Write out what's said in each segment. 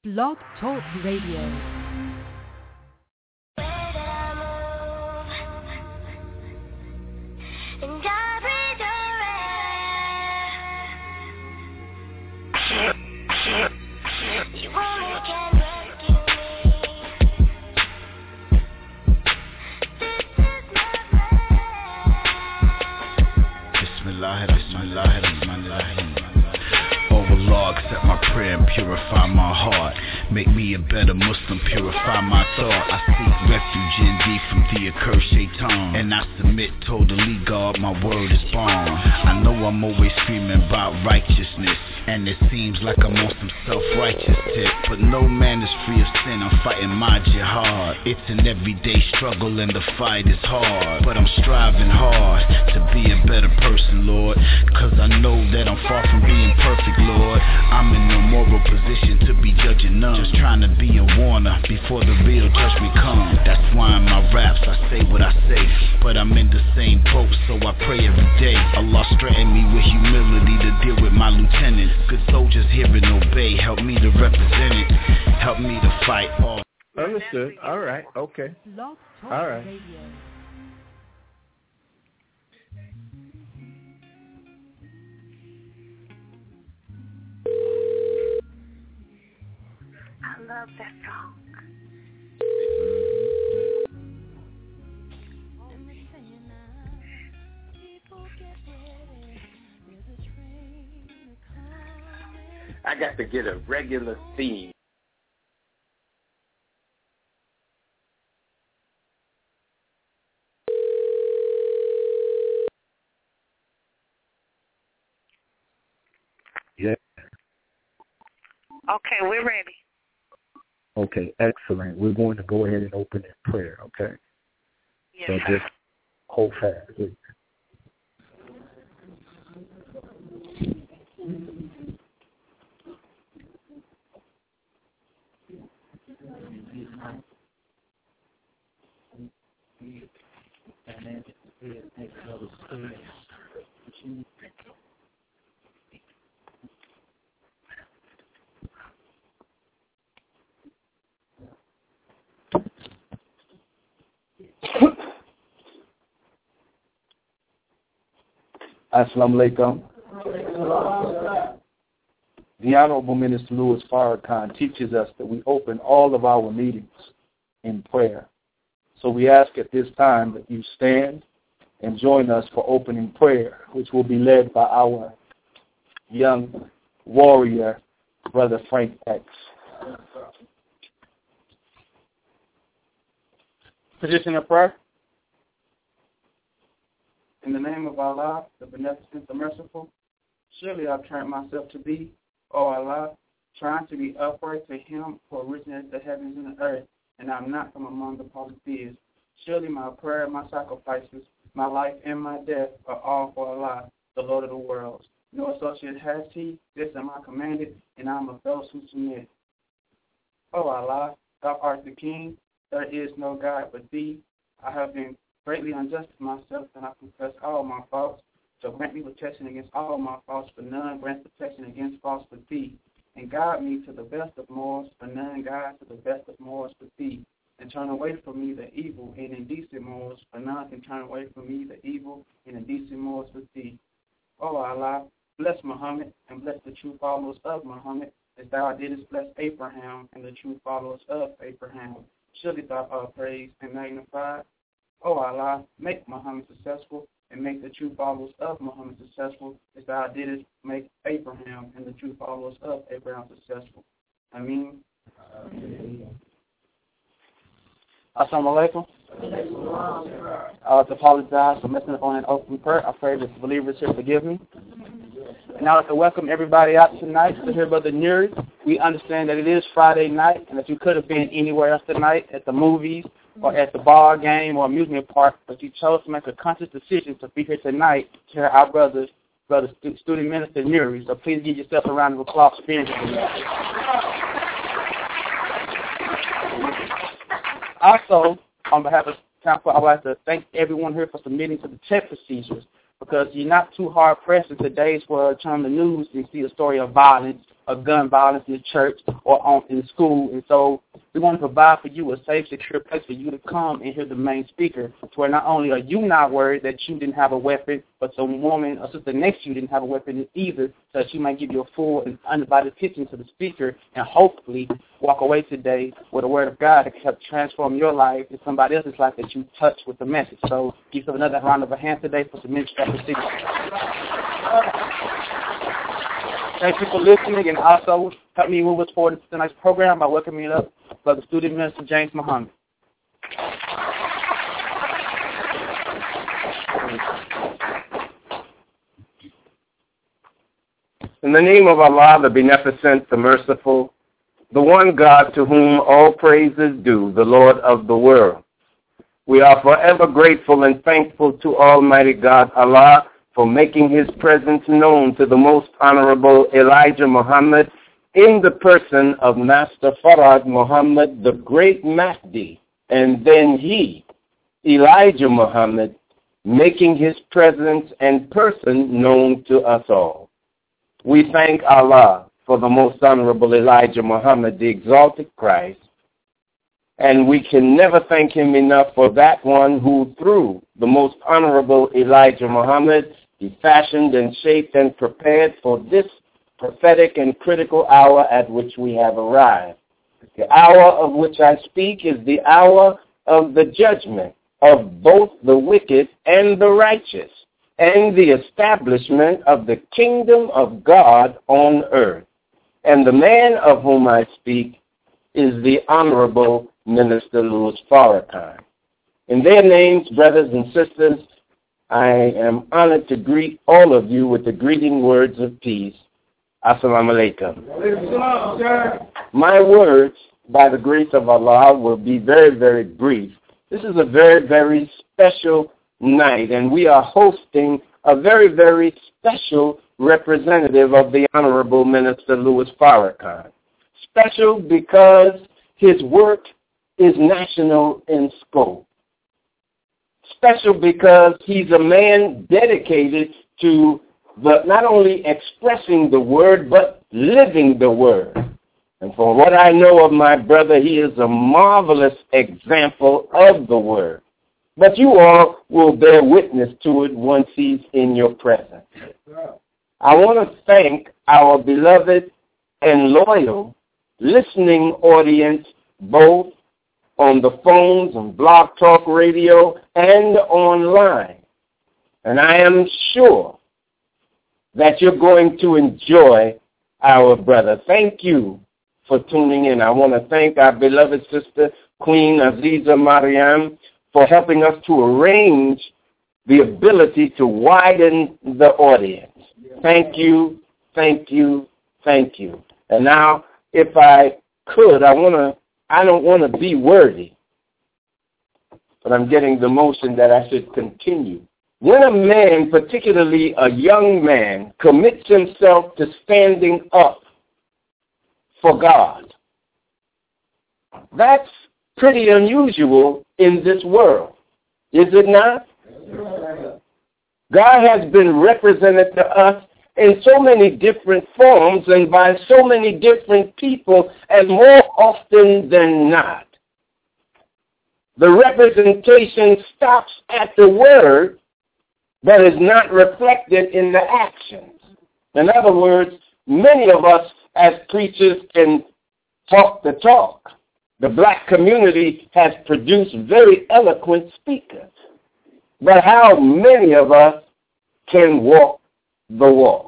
Blog Talk Radio. Overlord, accept my prayer and purify my heart. Make me a better Muslim, purify my thought. I seek refuge in thee from the accursed Shaitan, and I submit totally, God, my word is born. I know I'm always screaming about righteousness, and it seems like I'm on some self-righteous tip, but no man is free of sin. I'm fighting my jihad. It's an everyday struggle and the fight is hard, but I'm striving hard to be a better person, Lord, cause I know that I'm far from being perfect, Lord. I'm in no moral position to be judging none, just trying to be a warner before the real judgment comes. That's why in my raps I say what I say, but I'm in the same boat, so I pray every day. Allah strengthen me with humility to deal with my lieutenants. Good soldiers hear and obey, help me to represent it, help me to fight all. Understood. All right. Okay. All right. I love that song. I got to get a regular theme. Yeah. Okay, we're ready. Okay, excellent. We're going to go ahead and open in prayer, okay? Yes, so sir. Just hold fast, please. Assalamu alaikum. The Honorable Minister Louis Farrakhan teaches us that we open all of our meetings in prayer. So we ask at this time that you stand and join us for opening prayer, which will be led by our young warrior, Brother Frank X. Position of prayer. In the name of Allah, the Beneficent, the Merciful, surely I've turned myself to thee, O Allah, trying to be upright to him who originated the heavens and the earth, and I'm not from among the polytheists. Surely my prayer and my sacrifices, my life and my death are all for Allah, the Lord of the worlds. No associate has he, this am I commanded, and I am of those who submit. O Allah, thou art the King, there is no God but thee. I have been greatly unjust to myself, and I confess all my faults. So grant me protection against all my faults, for none grants protection against faults but thee. And guide me to the best of morals, for none guides to the best of morals but thee. And turn away from me the evil and indecent morals, for none can turn away from me the evil and indecent morals but thee. O Allah, bless Muhammad, and bless the true followers of Muhammad, as thou didst bless Abraham and the true followers of Abraham. Surely thou art praised and magnified. O Allah, make Muhammad successful, and make the true followers of Muhammad successful, as thou didst make Abraham and the true followers of Abraham successful. Ameen. Assalamu alaikum. I would apologize for messing up on an open prayer. I pray that the believers here forgive me. And I would like to welcome everybody out tonight to hear Brother Nuri. We understand that it is Friday night, and that you could have been anywhere else tonight, at the movies, or at the ball game or amusement park, but you chose to make a conscious decision to be here tonight to hear our brother student minister Nuri. So please give yourself a round of applause for being here. Also, on behalf of Council, I would like to thank everyone here for submitting to the check procedures. because you're not too hard-pressed in today's world. Turn the news and see a story of violence, of gun violence in the church or in the school. And so we want to provide for you a safe, secure place for you to come and hear the main speaker, to where not only are you not worried that you didn't have a weapon, but some woman or sister next to you didn't have a weapon either, so that you might give you a full and undivided attention to the speaker and hopefully walk away today with a word of God that can help transform your life and somebody else's life that you touch with the message. So give yourself another round of a hand today for some ministry appreciation. Thank you for listening, and also help me move us forward to tonight's program by welcoming up Brother Student Minister James Muhammad. In the name of Allah, the Beneficent, the Merciful, the one God to whom all praise is due, the Lord of the world, we are forever grateful and thankful to Almighty God, Allah, for making his presence known to the most honorable Elijah Muhammad in the person of Master Farad Muhammad, the great Mahdi, and then he, Elijah Muhammad, making his presence and person known to us all. We thank Allah for the most honorable Elijah Muhammad, the exalted Christ, and we can never thank him enough for that one who, through the most honorable Elijah Muhammad, he fashioned and shaped and prepared for this prophetic and critical hour at which we have arrived. The hour of which I speak is the hour of the judgment of both the wicked and the righteous, and the establishment of the kingdom of God on earth. And the man of whom I speak is the Honorable Minister Louis Farrakhan. In their names, brothers and sisters, I am honored to greet all of you with the greeting words of peace. Assalamu alaikum. My words, by the grace of Allah, will be very, very brief. This is a very, very special night, and we are hosting a very, very special representative of the Honorable Minister Louis Farrakhan. Special because his work is national in scope. Special because he's a man dedicated to not only expressing the word, but living the word. And from what I know of my brother, he is a marvelous example of the word. But you all will bear witness to it once he's in your presence. I want to thank our beloved and loyal listening audience, both on the phones, on Blog Talk Radio, and online. And I am sure that you're going to enjoy our brother. Thank you for tuning in. I want to thank our beloved sister, Queen Aziza Mariam, for helping us to arrange the ability to widen the audience. Thank you, thank you, thank you. And now, if I could, I don't want to be wordy, but I'm getting the motion that I should continue. When a man, particularly a young man, commits himself to standing up for God, that's pretty unusual in this world, is it not? God has been represented to us in so many different forms and by so many different people, and more often than not, the representation stops at the word but is not reflected in the actions. In other words, many of us as preachers can talk the talk. The black community has produced very eloquent speakers. But how many of us can walk the walk?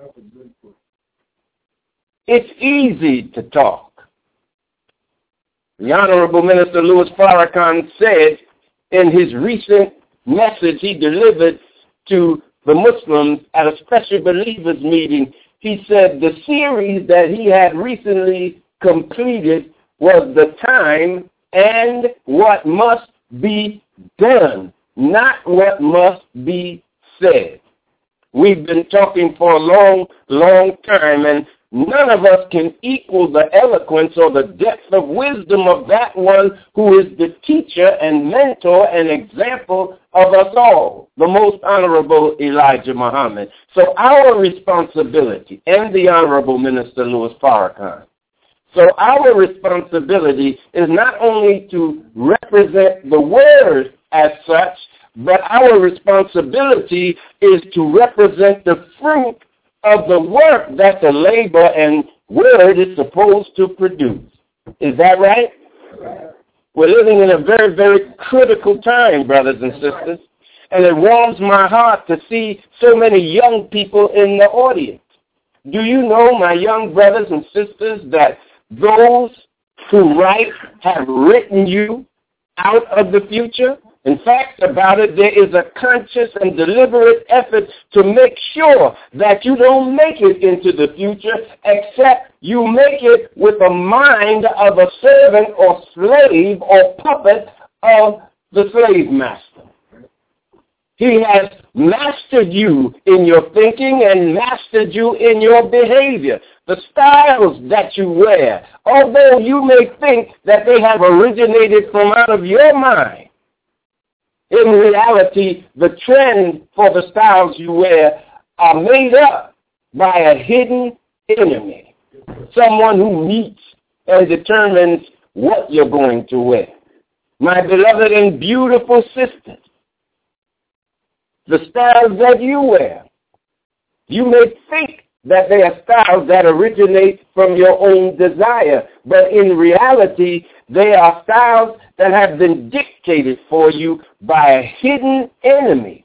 It's easy to talk. The Honorable Minister Louis Farrakhan said in his recent message he delivered to the Muslims at a special believers meeting, he said the series that he had recently completed was the time and what must be done, not what must be said. We've been talking for a long, long time, and none of us can equal the eloquence or the depth of wisdom of that one who is the teacher and mentor and example of us all, the most honorable Elijah Muhammad. So our responsibility, and the Honorable Minister Louis Farrakhan, so our responsibility is not only to represent the word as such, but our responsibility is to represent the fruit of the work that the labor and word is supposed to produce. Is that right? We're living in a very, very critical time, brothers and sisters, and it warms my heart to see so many young people in the audience. Do you know, my young brothers and sisters, that those who write have written you out of the future? In fact, about it, there is a conscious and deliberate effort to make sure that you don't make it into the future, except you make it with the mind of a servant or slave or puppet of the slave master. He has mastered you in your thinking and mastered you in your behavior. The styles that you wear, although you may think that they have originated from out of your mind, in reality, the trend for the styles you wear are made up by a hidden enemy, someone who meets and determines what you're going to wear. My beloved and beautiful sisters, the styles that you wear, you may think that they are styles that originate from your own desire, but in reality, they are styles that have been dictated for you by a hidden enemy.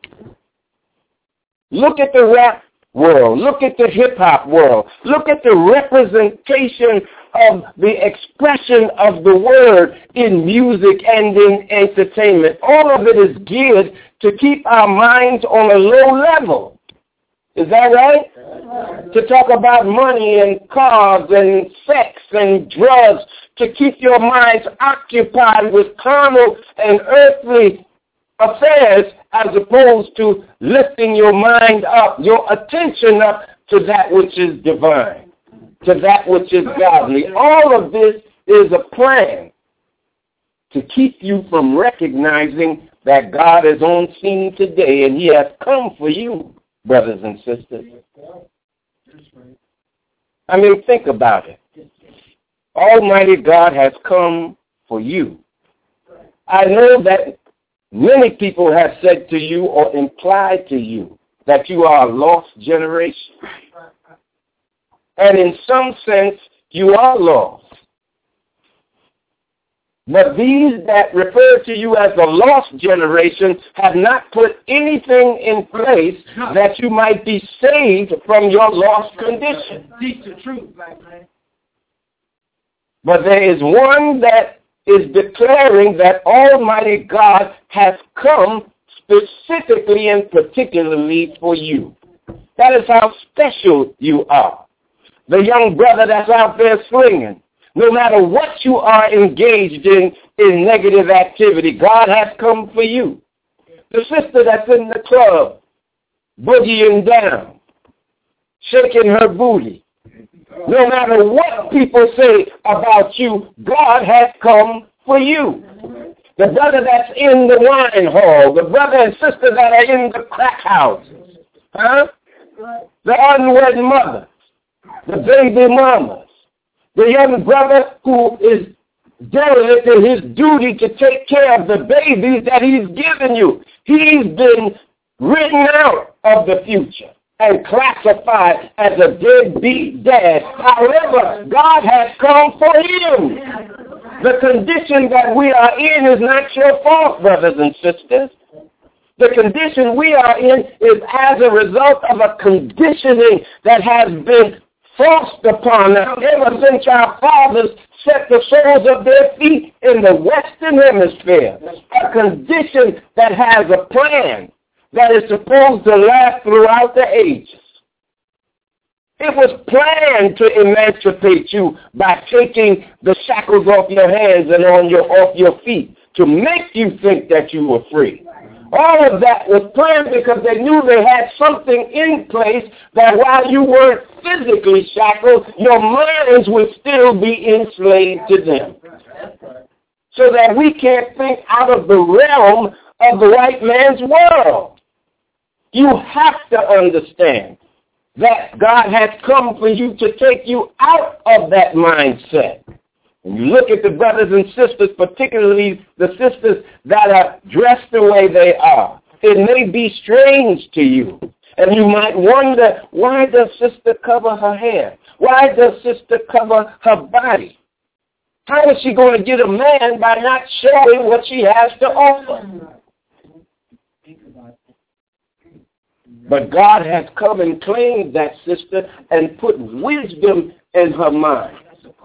Look at the rap world. Look at the hip-hop world. Look at the representation of the expression of the word in music and in entertainment. All of it is geared to keep our minds on a low level. Is that right? To talk about money and cars and sex and drugs, to keep your minds occupied with carnal and earthly affairs as opposed to lifting your mind up, your attention up to that which is divine, to that which is godly. All of this is a plan to keep you from recognizing that God is on scene today and he has come for you, brothers and sisters. I mean, think about it. Almighty God has come for you. I know that many people have said to you or implied to you that you are a lost generation. And in some sense, you are lost. But these that refer to you as the lost generation have not put anything in place that you might be saved from your lost condition. Teach the truth, black man. But there is one that is declaring that Almighty God has come specifically and particularly for you. That is how special you are. The young brother that's out there swinging, no matter what you are engaged in negative activity, God has come for you. The sister that's in the club, boogieing down, shaking her booty, no matter what people say about you, God has come for you. The brother that's in the wine hall, the brother and sister that are in the crack houses, the unwed mothers, the baby mamas, the young brother who is derelict in his duty to take care of the babies that he's given you. He's been written out of the future and classified as a deadbeat dad. However, God has come for him. The condition that we are in is not your fault, brothers and sisters. The condition we are in is as a result of a conditioning that has been forced upon us ever since our fathers set the soles of their feet in the Western Hemisphere. A condition that has a plan that is supposed to last throughout the ages. It was planned to emancipate you by taking the shackles off your hands and off your feet to make you think that you were free. All of that was planned because they knew they had something in place that while you weren't physically shackled, your minds would still be enslaved to them. So that we can't think out of the realm of the white man's world. You have to understand that God has come for you to take you out of that mindset. When you look at the brothers and sisters, particularly the sisters that are dressed the way they are, it may be strange to you. And you might wonder, why does sister cover her hair? Why does sister cover her body? How is she going to get a man by not showing what she has to offer? But God has come and claimed that sister and put wisdom in her mind.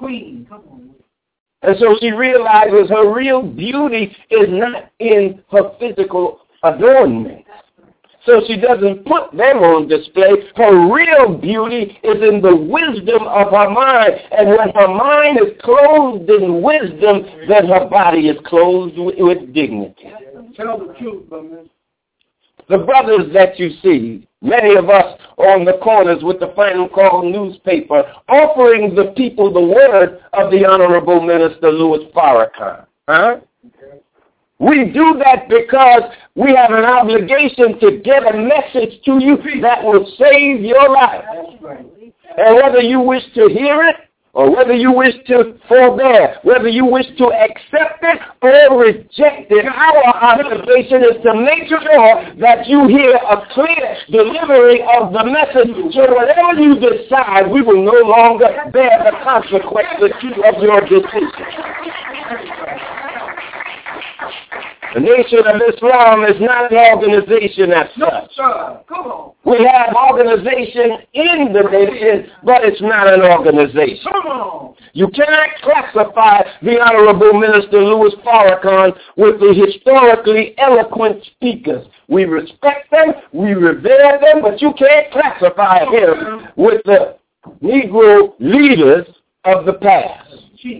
And so she realizes her real beauty is not in her physical adornment. So she doesn't put them on display. Her real beauty is in the wisdom of her mind. And when her mind is clothed in wisdom, then her body is clothed with dignity. Tell the truth, brother. The brothers that you see, many of us on the corners with the Final Call newspaper, offering the people the word of the Honorable Minister Louis Farrakhan. We do that because we have an obligation to get a message to you that will save your life. And whether you wish to hear it, or whether you wish to forbear, whether you wish to accept it or reject it, our obligation is to make sure that you hear a clear delivery of the message. So whatever you decide, we will no longer bear the consequences of your decision. The Nation of Islam is not an organization as such. Come on. We have organization in the nation, but it's not an organization. Come on. You cannot classify the Honorable Minister Louis Farrakhan with the historically eloquent speakers. We respect them, we revere them, but you can't classify him with the Negro leaders of the past.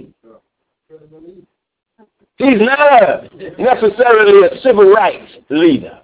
He's not necessarily a civil rights leader.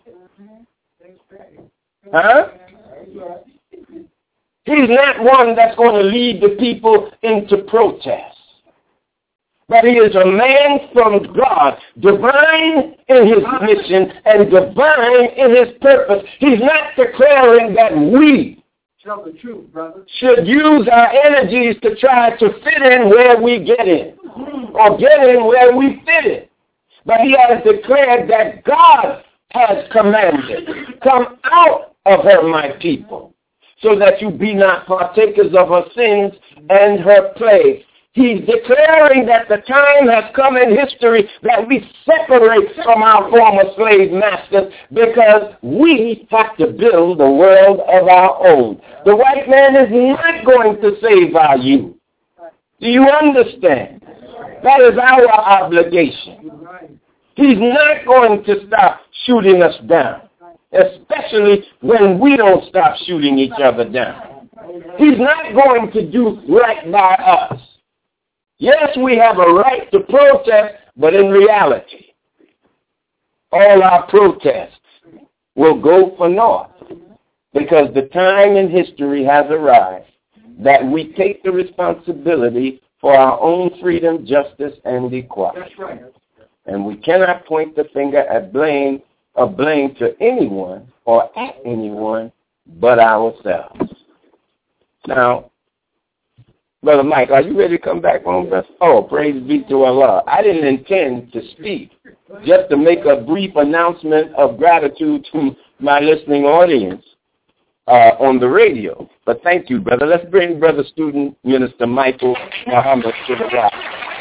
He's not one that's going to lead the people into protest. But he is a man from God, divine in his mission and divine in his purpose. He's not declaring that we Tell the truth, brother. should use our energies to try to fit in where we get in, or get in where we fit in. But he has declared that God has commanded, come out of her, my people, so that you be not partakers of her sins and her plagues. He's declaring that the time has come in history that we separate from our former slave masters because we have to build a world of our own. The white man is not going to save our youth. Do you understand? That is our obligation. He's not going to stop shooting us down, especially when we don't stop shooting each other down. He's not going to do right by us. Yes, we have a right to protest, but in reality, all our protests will go for naught because the time in history has arrived that we take the responsibility for our own freedom, justice, and equality. That's right. And we cannot point the finger at blame to anyone or at anyone but ourselves. Now, Brother Mike, are you ready to come back home, brother? Oh, praise be to Allah. I didn't intend to speak, just to make a brief announcement of gratitude to my listening audience on the radio. But thank you, brother. Let's bring Brother Student Minister Michael Muhammad to the rock.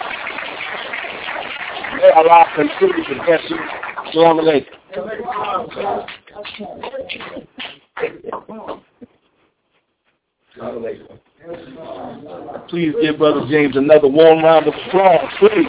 May Allah continue to bless you. Assalamu alaikum. Please give Brother James another warm round of applause, please.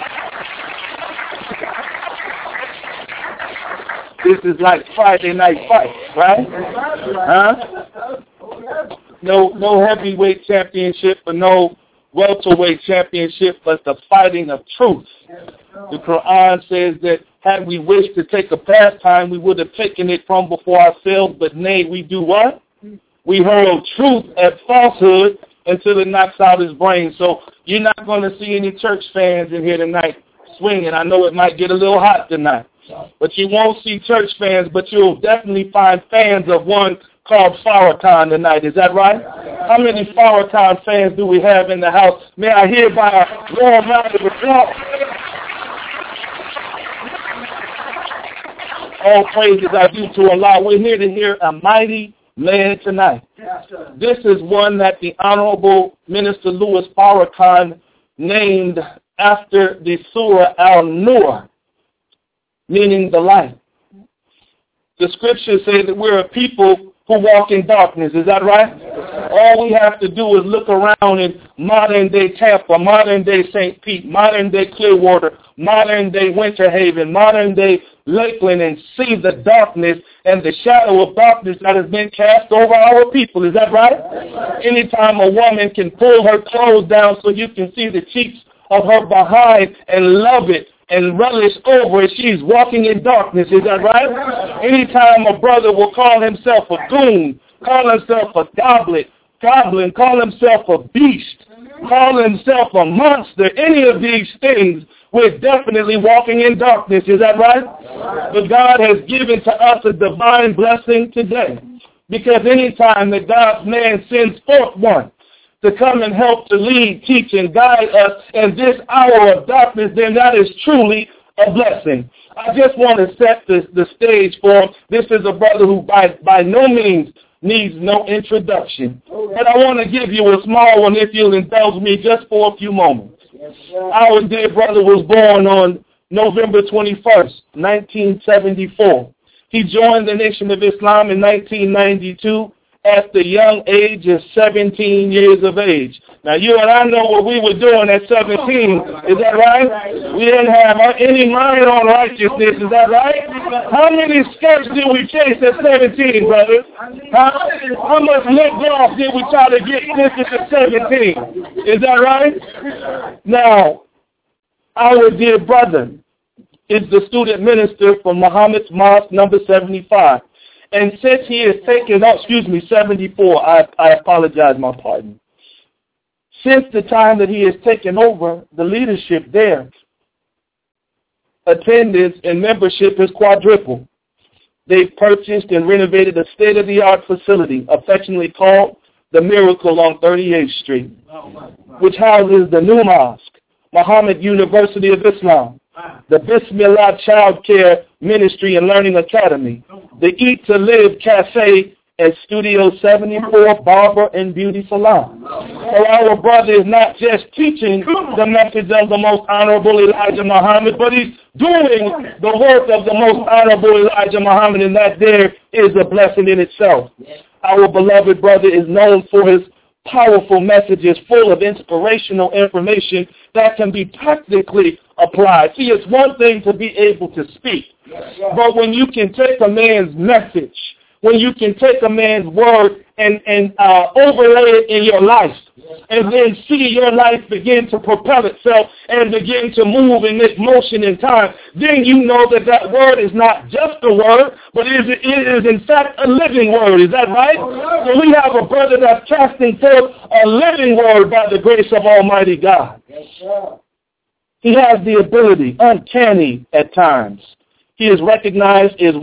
This is like Friday night fight, right? Huh? No heavyweight championship, but no welterweight championship, but the fighting of truth. The Quran says that had we wished to take a pastime, we would have taken it from before ourselves, but nay, we do what? We hurl truth at falsehood until it knocks out his brain. So you're not going to see any church fans in here tonight swinging. I know it might get a little hot tonight, but you won't see church fans, but you'll definitely find fans of one called Farrakhan tonight. Is that right? How many Farrakhan fans do we have in the house? May I hear by a warm round of applause? All praises I do to Allah. We're here to hear a mighty man tonight. This is one that the Honorable Minister Louis Farrakhan named after the Surah Al-Nur, meaning the light. The scriptures say that we're a people who walk in darkness. Is that right? All we have to do is look around in modern-day Tampa, modern-day St. Pete, modern-day Clearwater, modern-day Winter Haven, modern-day Lakeland, and see the darkness and the shadow of darkness that has been cast over our people. Is that right? Anytime a woman can pull her clothes down so you can see the cheeks of her behind and love it and relish over it, she's walking in darkness. Is that right? Anytime a brother will call himself a goon, call himself a goblin, call himself a beast, call himself a monster, any of these things, we're definitely walking in darkness. Is that right? But God has given to us a divine blessing today, because anytime that God's man sends forth one to come and help to lead, teach, and guide us in this hour of darkness, then that is truly a blessing. I just want to set the stage for him. This is a brother who by no means needs no introduction. But I want to give you a small one, if you'll indulge me, just for a few moments. Our dear brother was born on November 21st, 1974. He joined the Nation of Islam in 1992 at the young age of 17 years of age. Now, you and I know what we were doing at 17. Is that right? We didn't have any mind on righteousness. Is that right? How many skirts did we chase at 17, brothers? How much lip gloss did we try to get twisted at 17? Is that right? Now, our dear brother is the student minister for Muhammad's Mosque number 75. And since he has taken up, 74, I apologize, my pardon. Since the time that he has taken over the leadership there, attendance and membership has quadrupled. They've purchased and renovated a state-of-the-art facility, affectionately called The Miracle on 38th Street, which houses the new mosque, Muhammad University of Islam, the Bismillah Child Care Ministry and Learning Academy, the Eat to Live Cafe, and Studio 74 Barber and Beauty Salon. So our brother is not just teaching the message of the most honorable Elijah Muhammad, but he's doing the work of the most honorable Elijah Muhammad, and that there is a blessing in itself. Our beloved brother is known for his powerful messages full of inspirational information that can be practically applied. See, it's one thing to be able to speak, but when you can take a man's message, when you can take a man's word and overlay it in your life, and then see your life begin to propel itself and begin to move and make motion in time, then you know that that word is not just a word, but it is in fact a living word. Is that right? So we have a brother that's casting forth a living word by the grace of Almighty God. He has the ability, uncanny at times. He is recognized as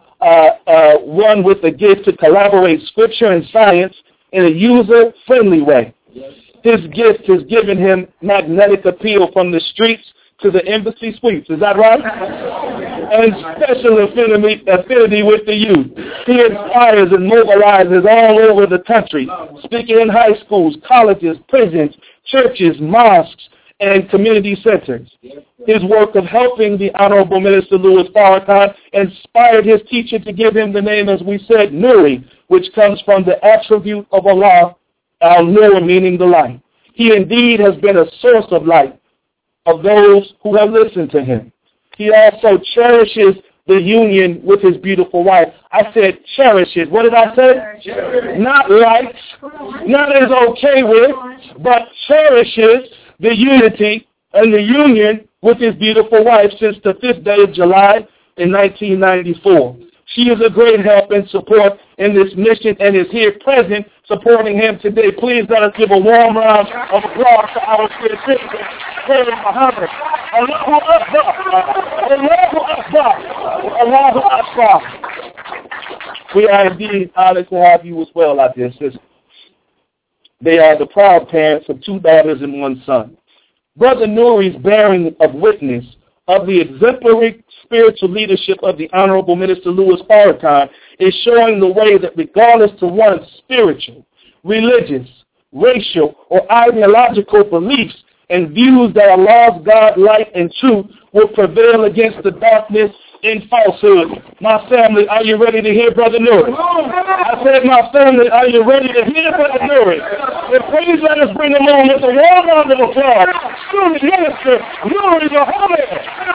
one with the gift to collaborate scripture and science in a user-friendly way. His gift has given him magnetic appeal from the streets to the embassy suites. Is that right? And special affinity with the youth. He inspires and mobilizes all over the country, speaking in high schools, colleges, prisons, churches, mosques, and community centers. His work of helping the Honorable Minister Louis Farrakhan inspired his teacher to give him the name, as we said, Nuri, which comes from the attribute of Allah, Al-Nur, meaning the light. He indeed has been a source of light of those who have listened to him. He also cherishes the union with his beautiful wife. I said cherishes. What did I say? Cherishes. Not likes, not is okay with, but cherishes the unity and the union with his beautiful wife since the 5th day of July in 1994. She is a great help and support in this mission and is here present supporting him today. Please let us give a warm round of applause to our dear sister, Sarah Muhammad. Allahu Akbar. Allahu Akbar. Allahu Akbar. We are indeed honored to have you as well, our dear sister. They are the proud parents of 2 daughters and 1 son. Brother Nuri's bearing of witness of the exemplary spiritual leadership of the Honorable Minister Louis Farrakhan is showing the way that regardless to one's spiritual, religious, racial, or ideological beliefs and views that Allah's God, light, and truth will prevail against the darkness and falsehood. My family, are you ready to hear Brother Nuri? I said, my family, are you ready to hear Brother Nuri? And please let us bring him on with a warm round of applause. Student Minister Nuri Muhammad.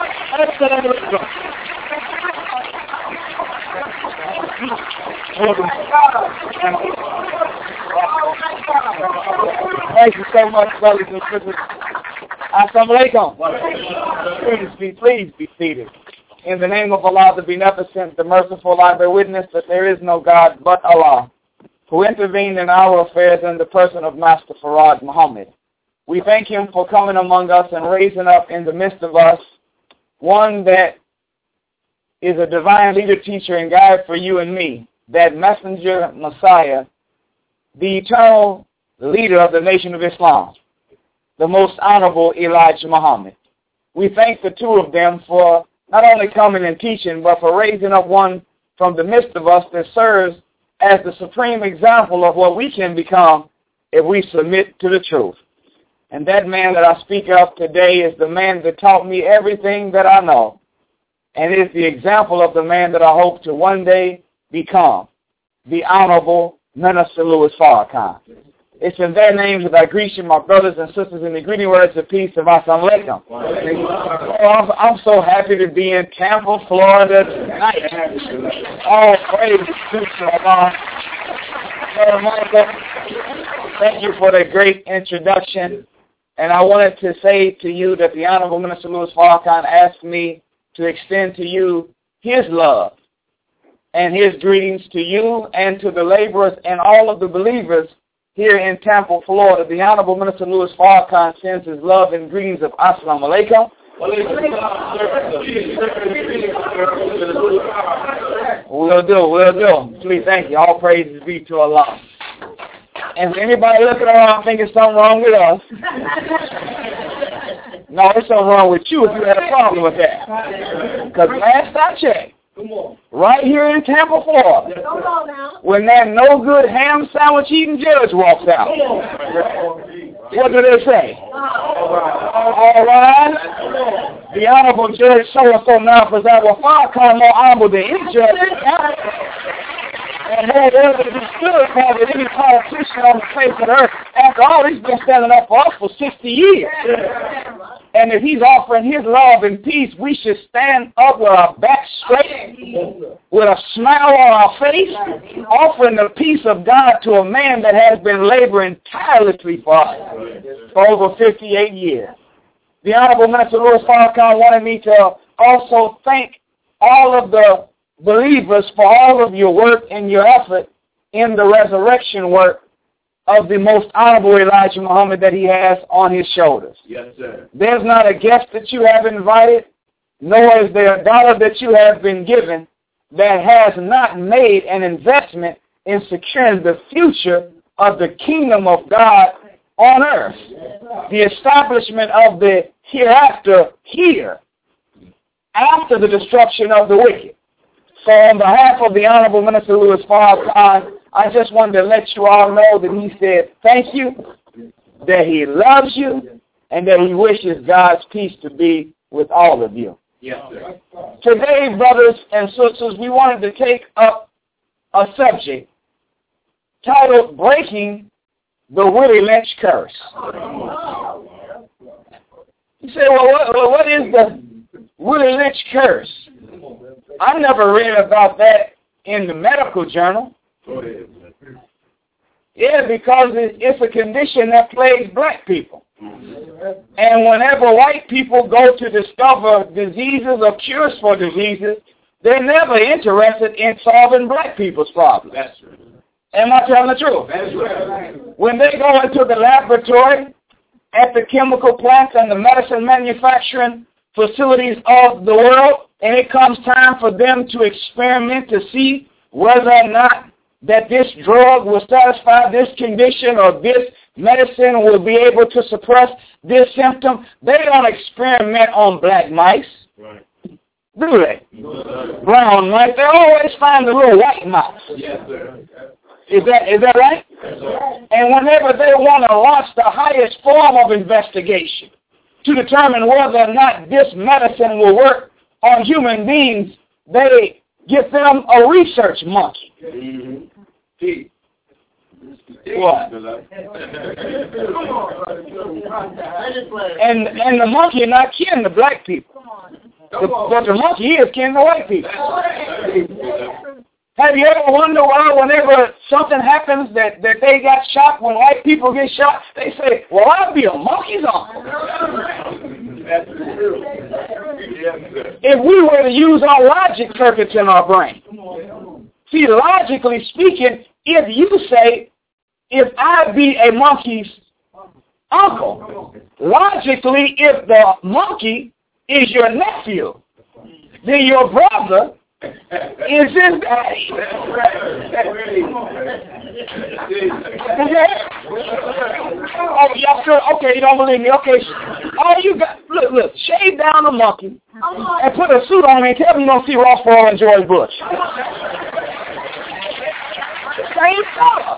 Thank you so much, brothers and sisters. Assalamu alaikum. Please be seated. In the name of Allah, the Beneficent, the Merciful, I bear witness that there is no God but Allah, who intervened in our affairs in the person of Master Farad Muhammad. We thank him for coming among us and raising up in the midst of us one that is a divine leader, teacher, and guide for you and me, that messenger, Messiah, the eternal leader of the nation of Islam, the most honorable Elijah Muhammad. We thank the 2 of them for not only coming and teaching, but for raising up one from the midst of us that serves as the supreme example of what we can become if we submit to the truth. And that man that I speak of today is the man that taught me everything that I know, and is the example of the man that I hope to one day become, the Honorable Minister Louis Farrakhan. It's in their names that I greet you, my brothers and sisters, in the greeting words of peace of Assalamu alaikum. I'm so happy to be in Tampa, Florida tonight. Oh, praise to Allah. Thank you for the great introduction. And I wanted to say to you that the Honorable Minister Louis Farrakhan asked me to extend to you his love and his greetings to you and to the laborers and all of the believers here in Tampa, Florida. The Honorable Minister Louis Farrakhan sends his love and greetings of Assalamu alaikum. Will do. Please, thank you. All praises be to Allah. And if anybody looking around thinking something wrong with us, no, there's something wrong with you if you had a problem with that. Because last I checked, right here in Tampa, Florida, when that no good ham sandwich eating judge walks out, what do they say? All right. The Honorable Judge so-and-so now presents, well, Farrakhan more honorable than any judge. And had ever been stood for with any politician on the face of the earth. After all, he's been standing up for us for 60 years. And if he's offering his love and peace, we should stand up with our back straight, with a smile on our face, offering the peace of God to a man that has been laboring tirelessly for us for over 58 years. The Honorable Minister Louis Farrakhan wanted me to also thank all of the believers for all of your work and your effort in the resurrection work of the most honorable Elijah Muhammad that he has on his shoulders. Yes, sir. There's not a guest that you have invited, nor is there a dollar that you have been given that has not made an investment in securing the future of the kingdom of God on earth, the establishment of the hereafter here, after the destruction of the wicked. So on behalf of the Honorable Minister Louis Farrakhan, I just wanted to let you all know that he said thank you, that he loves you, and that he wishes God's peace to be with all of you. Yes, sir. Today, brothers and sisters, we wanted to take up a subject titled Breaking the Willie Lynch Curse. You say, well, what is the Willie Lynch curse? I never read about that in the medical journal. Go ahead. Yeah, because it's a condition that plagues black people. And whenever white people go to discover diseases or cures for diseases, they're never interested in solving black people's problems. That's right. Am I telling the truth? That's right. When they go into the laboratory at the chemical plants and the medicine manufacturing facilities of the world, and it comes time for them to experiment to see whether or not that this drug will satisfy this condition or this medicine will be able to suppress this symptom, they don't experiment on black mice. Right. Do they? Brown mice. They always find the little white mouse. Yes, sir. Is that right? Yes, sir. And whenever they want to launch the highest form of investigation to determine whether or not this medicine will work on human beings, they give them a research monkey. Mm-hmm. What? And the monkey not kin to black people. But the monkey is kin to white people. Have you ever wondered why whenever something happens that they got shot, when white people get shot, they say, well, I'll be a monkey's uncle. If we were to use our logic circuits in our brain, see, logically speaking, if you say, if I be a monkey's uncle, logically, if the monkey is your nephew, then your brother is his daddy. Oh, y'all sure? Okay, you don't believe me. Okay. All you got, look, shave down the monkey and put a suit on him and tell me you don't see Ross Perot and George Bush. Same color.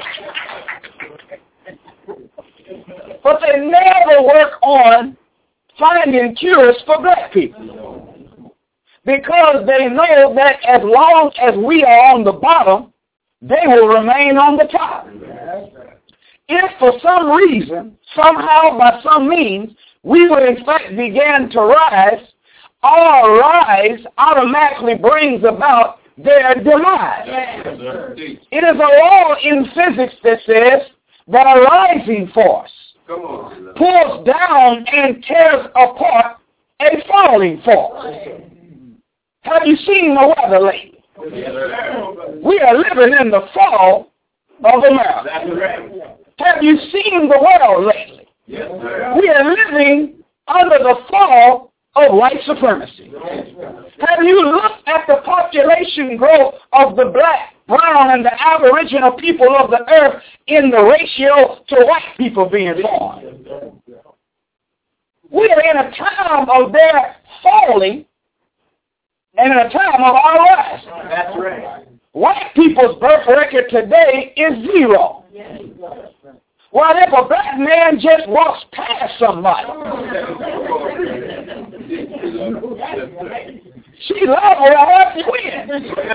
But they never work on finding cures for black people. Because they know that as long as we are on the bottom, they will remain on the top. If for some reason, somehow, by some means, we would in fact begin to rise, our rise automatically brings about their demise. It is a law in physics that says that a rising force pulls down and tears apart a falling force. Have you seen the weather lately? We are living in the fall of America. Have you seen the world lately? We are living under the fall of white supremacy. Have you looked at the population growth of the black, brown, and the aboriginal people of the earth in the ratio to white people being born? We are in a time of their falling and in a time of our rise. That's right. White people's birth record today is 0. Well, if a black man just walks past somebody, she liable to have twins.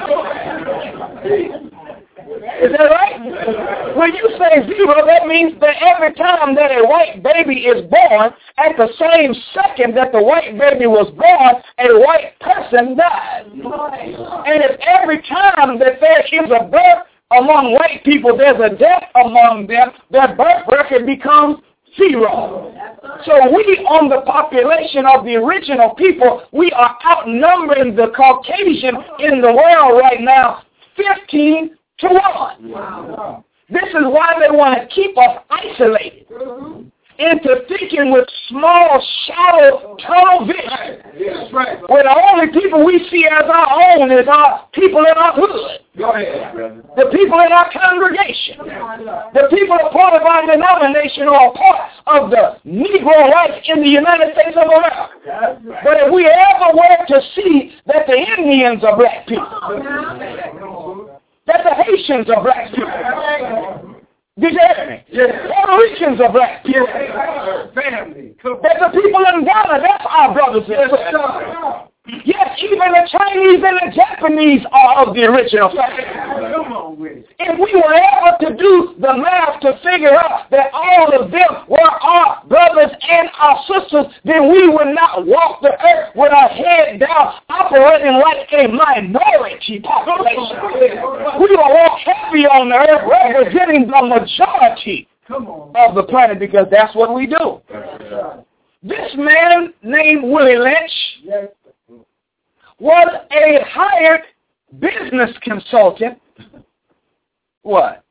Is that right? When you say 0, that means that every time that a white baby is born, at the same second that the white baby was born, a white person died. And if every time that there is a birth among white people, there's a death among them, their birth record becomes 0. So we, on the population of the original people, we are outnumbering the Caucasian in the world right now 15 to 1. Wow. This is why they want to keep us isolated into thinking with small, shallow, tunnel vision. That's right. Where the only people we see as our own is our people in our hood. Go ahead, brother. The people in our congregation. The people a part of our denomination or a part of the Negro life in the United States of America. But if we ever were to see that the Indians are black people, that the Haitians are black people, did you hear me? Puerto Ricans are black people. Family. That the people in Ghana, that's our brothers and sisters. Yes, even the Chinese and the Japanese are of the original family. If we were able to do the math to figure out that all of them were our brothers and our sisters, then we would not walk the earth with our head down, operating like a minority population. We will walk heavy on the earth, representing the majority of the planet, because that's what we do. This man named Willie Lynch was a hired business consultant. What?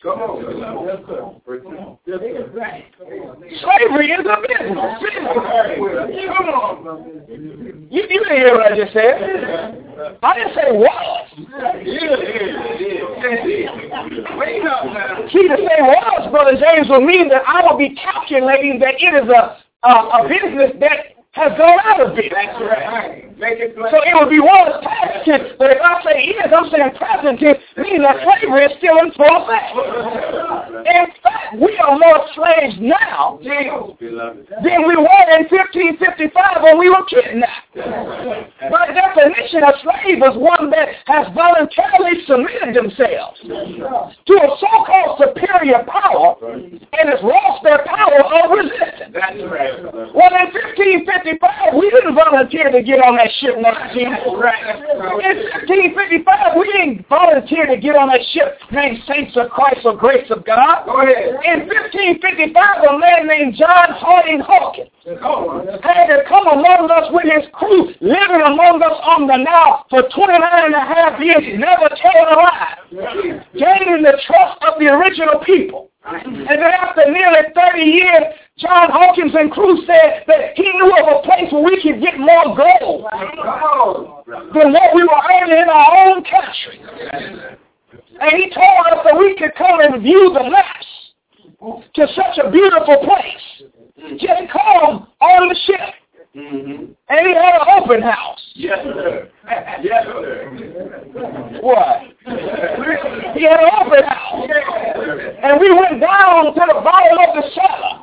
Slavery is a business. Come on. You didn't hear what I just said. I didn't say was. See, to say was, Brother James, will mean that I will be calculating that it is a business that has gone out of business. That's right. So it would be was past tense, but if I say is, I'm saying present tense, meaning that slavery is still in full effect. In fact, we are more slaves now than we were in 1555 when we were kidnapped. By definition, a slave is one that has voluntarily submitted themselves to a so-called superior power and has lost their power of resistance. That's right. Well, in 1555, we didn't volunteer to get on that ship named Jesus. In 1555, we didn't volunteer to get on that ship named Saints of Christ or Grace of God. In 1555, a man named John Harding Hawkins had to come among us with his crew, living among us on the Nile for 29 and a half years, never telling a lie, gaining the trust of the original people. And then after nearly 30 years, John Hawkins and crew said that he knew of a place where we could get more gold than what we were earning in our own country. And he told us that we could come and view the maps to such a beautiful place. Just come on the ship. And he had an open house. Yes, sir. Yes, sir. What? He had an open house. And we went down to the bottom of the cellar.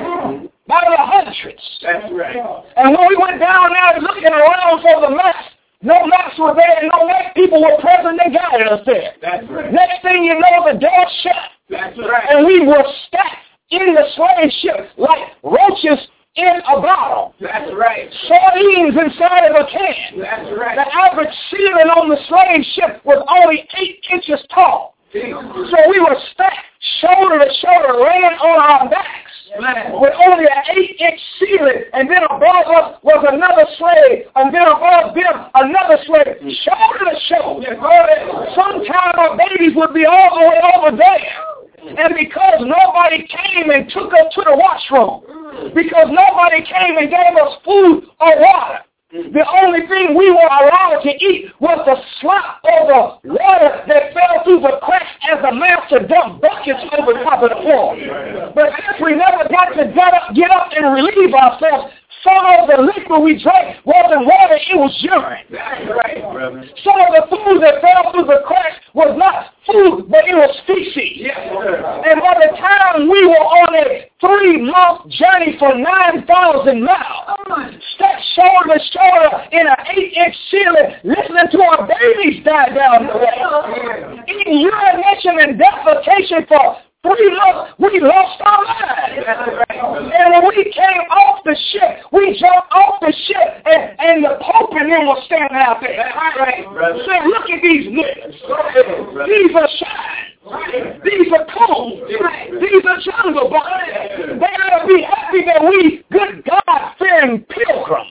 By the hundreds. That's right. And when we went down there looking around for the maps, no maps were there, and no map people were present and guided us there. That's right. Next thing you know, the door shut. That's right. And we were stacked in the slave ship like roaches in a bottle. That's right. Sardines inside of a can. That's right. The average ceiling on the slave ship was only 8 inches tall. So we were stacked shoulder to shoulder, laying on our backs with only an 8-inch ceiling, and then above us was another slave, and then above them another slave, shoulder to shoulder. Sometimes our babies would be all the way over there. And because nobody came and took us to the washroom, because nobody came and gave us food or water, the only thing we were allowed to eat was the slop of the water that fell through the cracks as the master dumped buckets over top of the floor. But since we never got to get up and relieve ourselves, some of the liquid we drank wasn't water, it was urine. That's right, brother. Some of the food that fell through the cracks was not food, but it was feces. Yes, and by the time we were on a 3-month journey for 9,000 miles, stacked shoulder to shoulder in an 8-inch ceiling, listening to our babies die down the way, eating urination and defecation for 3 months, we lost our lives. And when we came off the ship, we jumped off the ship, and the Pope and them were standing out there. Saying, look at these niggas. These are shine. These are cool. These are jungle boys. They ought to be happy that we, good God-fearing pilgrims,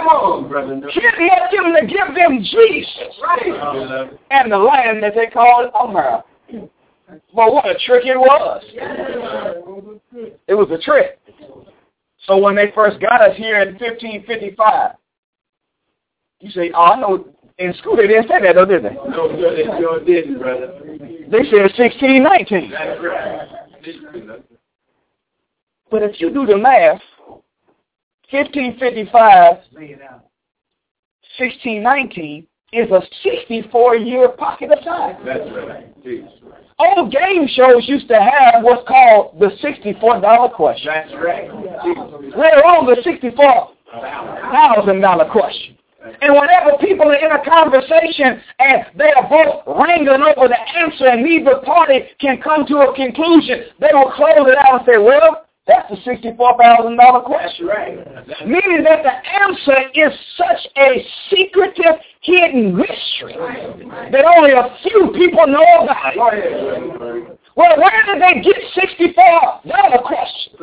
kidnapped them to give them Jesus and the land that they called America. Well, what a trick it was. It was a trick. So when they first got us here in 1555, you say, oh, I know, in school they didn't say that, though, did they? No, they sure didn't, brother. They said 1619. That's right. But if you do the math, 1555, 1619 is a 64-year pocket of time. That's right. Old game shows used to have what's called the $64 question. That's right. Later on, the $64,000 question. And whenever people are in a conversation and they are both wrangling over the answer and neither party can come to a conclusion, they will close it out and say, well, that's the $64,000 question. Right. Meaning that the answer is such a secretive, hidden mystery that only a few people know about it. Well, where did they get $64 question?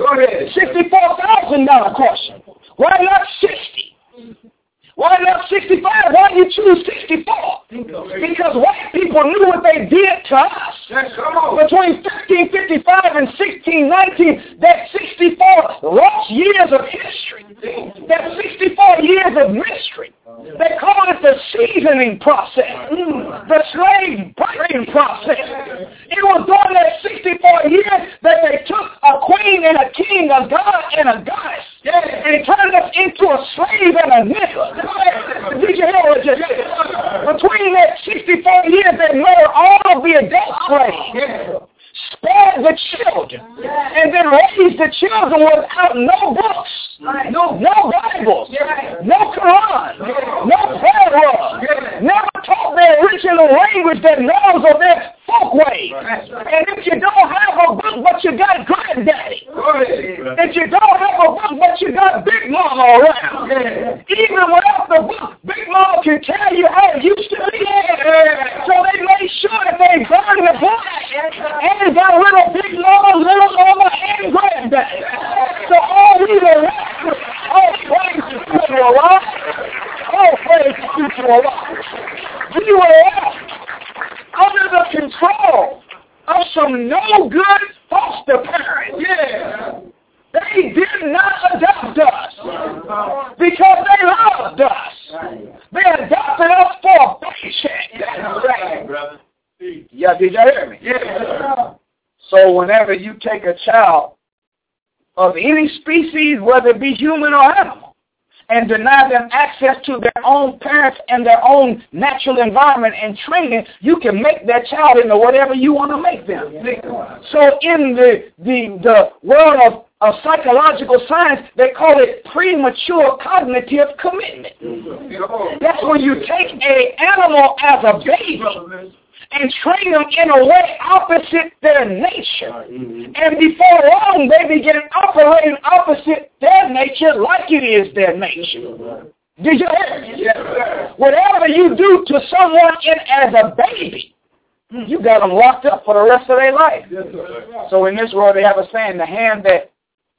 $64,000 question. Why not 60? Why not 65? Why do you choose 64? Because white people knew what they did to us. Between 1555 and 1619, that 64 lost years of history. That 64 years of mystery. They call it the seasoning process. The slave breaking process. It was during that 64 years that they took a queen and a king, a god and a goddess, and turned us into a slave and a nigger. Did you hear what you said? Between that 64 years, they murdered all of the adult slaves, spared the children, and then raised the children without no books, no Bibles, no Quran, no prayer rug, never taught their original language that knows of their folk ways. And if you don't have a book but you got granddaddy, if you don't have a book but you got Big Mama around, even without the book, Big Mama can tell you how it used to be. So they made sure that they burned the book and got rid of Big Mama, Little Mama, and Granddaddy. So all we were left with, all praise to future Allah, all praise to future Allah. We were left under the control of some no good foster parents. They did not adopt us because they loved us. They adopted us for a paycheck. Right, brother. Yeah, did you hear me? Yeah. So whenever you take a child of any species, whether it be human or animal, and deny them access to their own parents and their own natural environment and training, you can make that child into whatever you want to make them. So in the world of psychological science, they call it premature cognitive commitment. That's when you take an animal as a baby and train them in a way opposite their nature. And before long, they begin operating opposite their nature like it is their nature. Did you hear me? Yes. Whatever you do to someone as a baby, you got them locked up for the rest of their life. Yes, so in this world, they have a saying, the hand that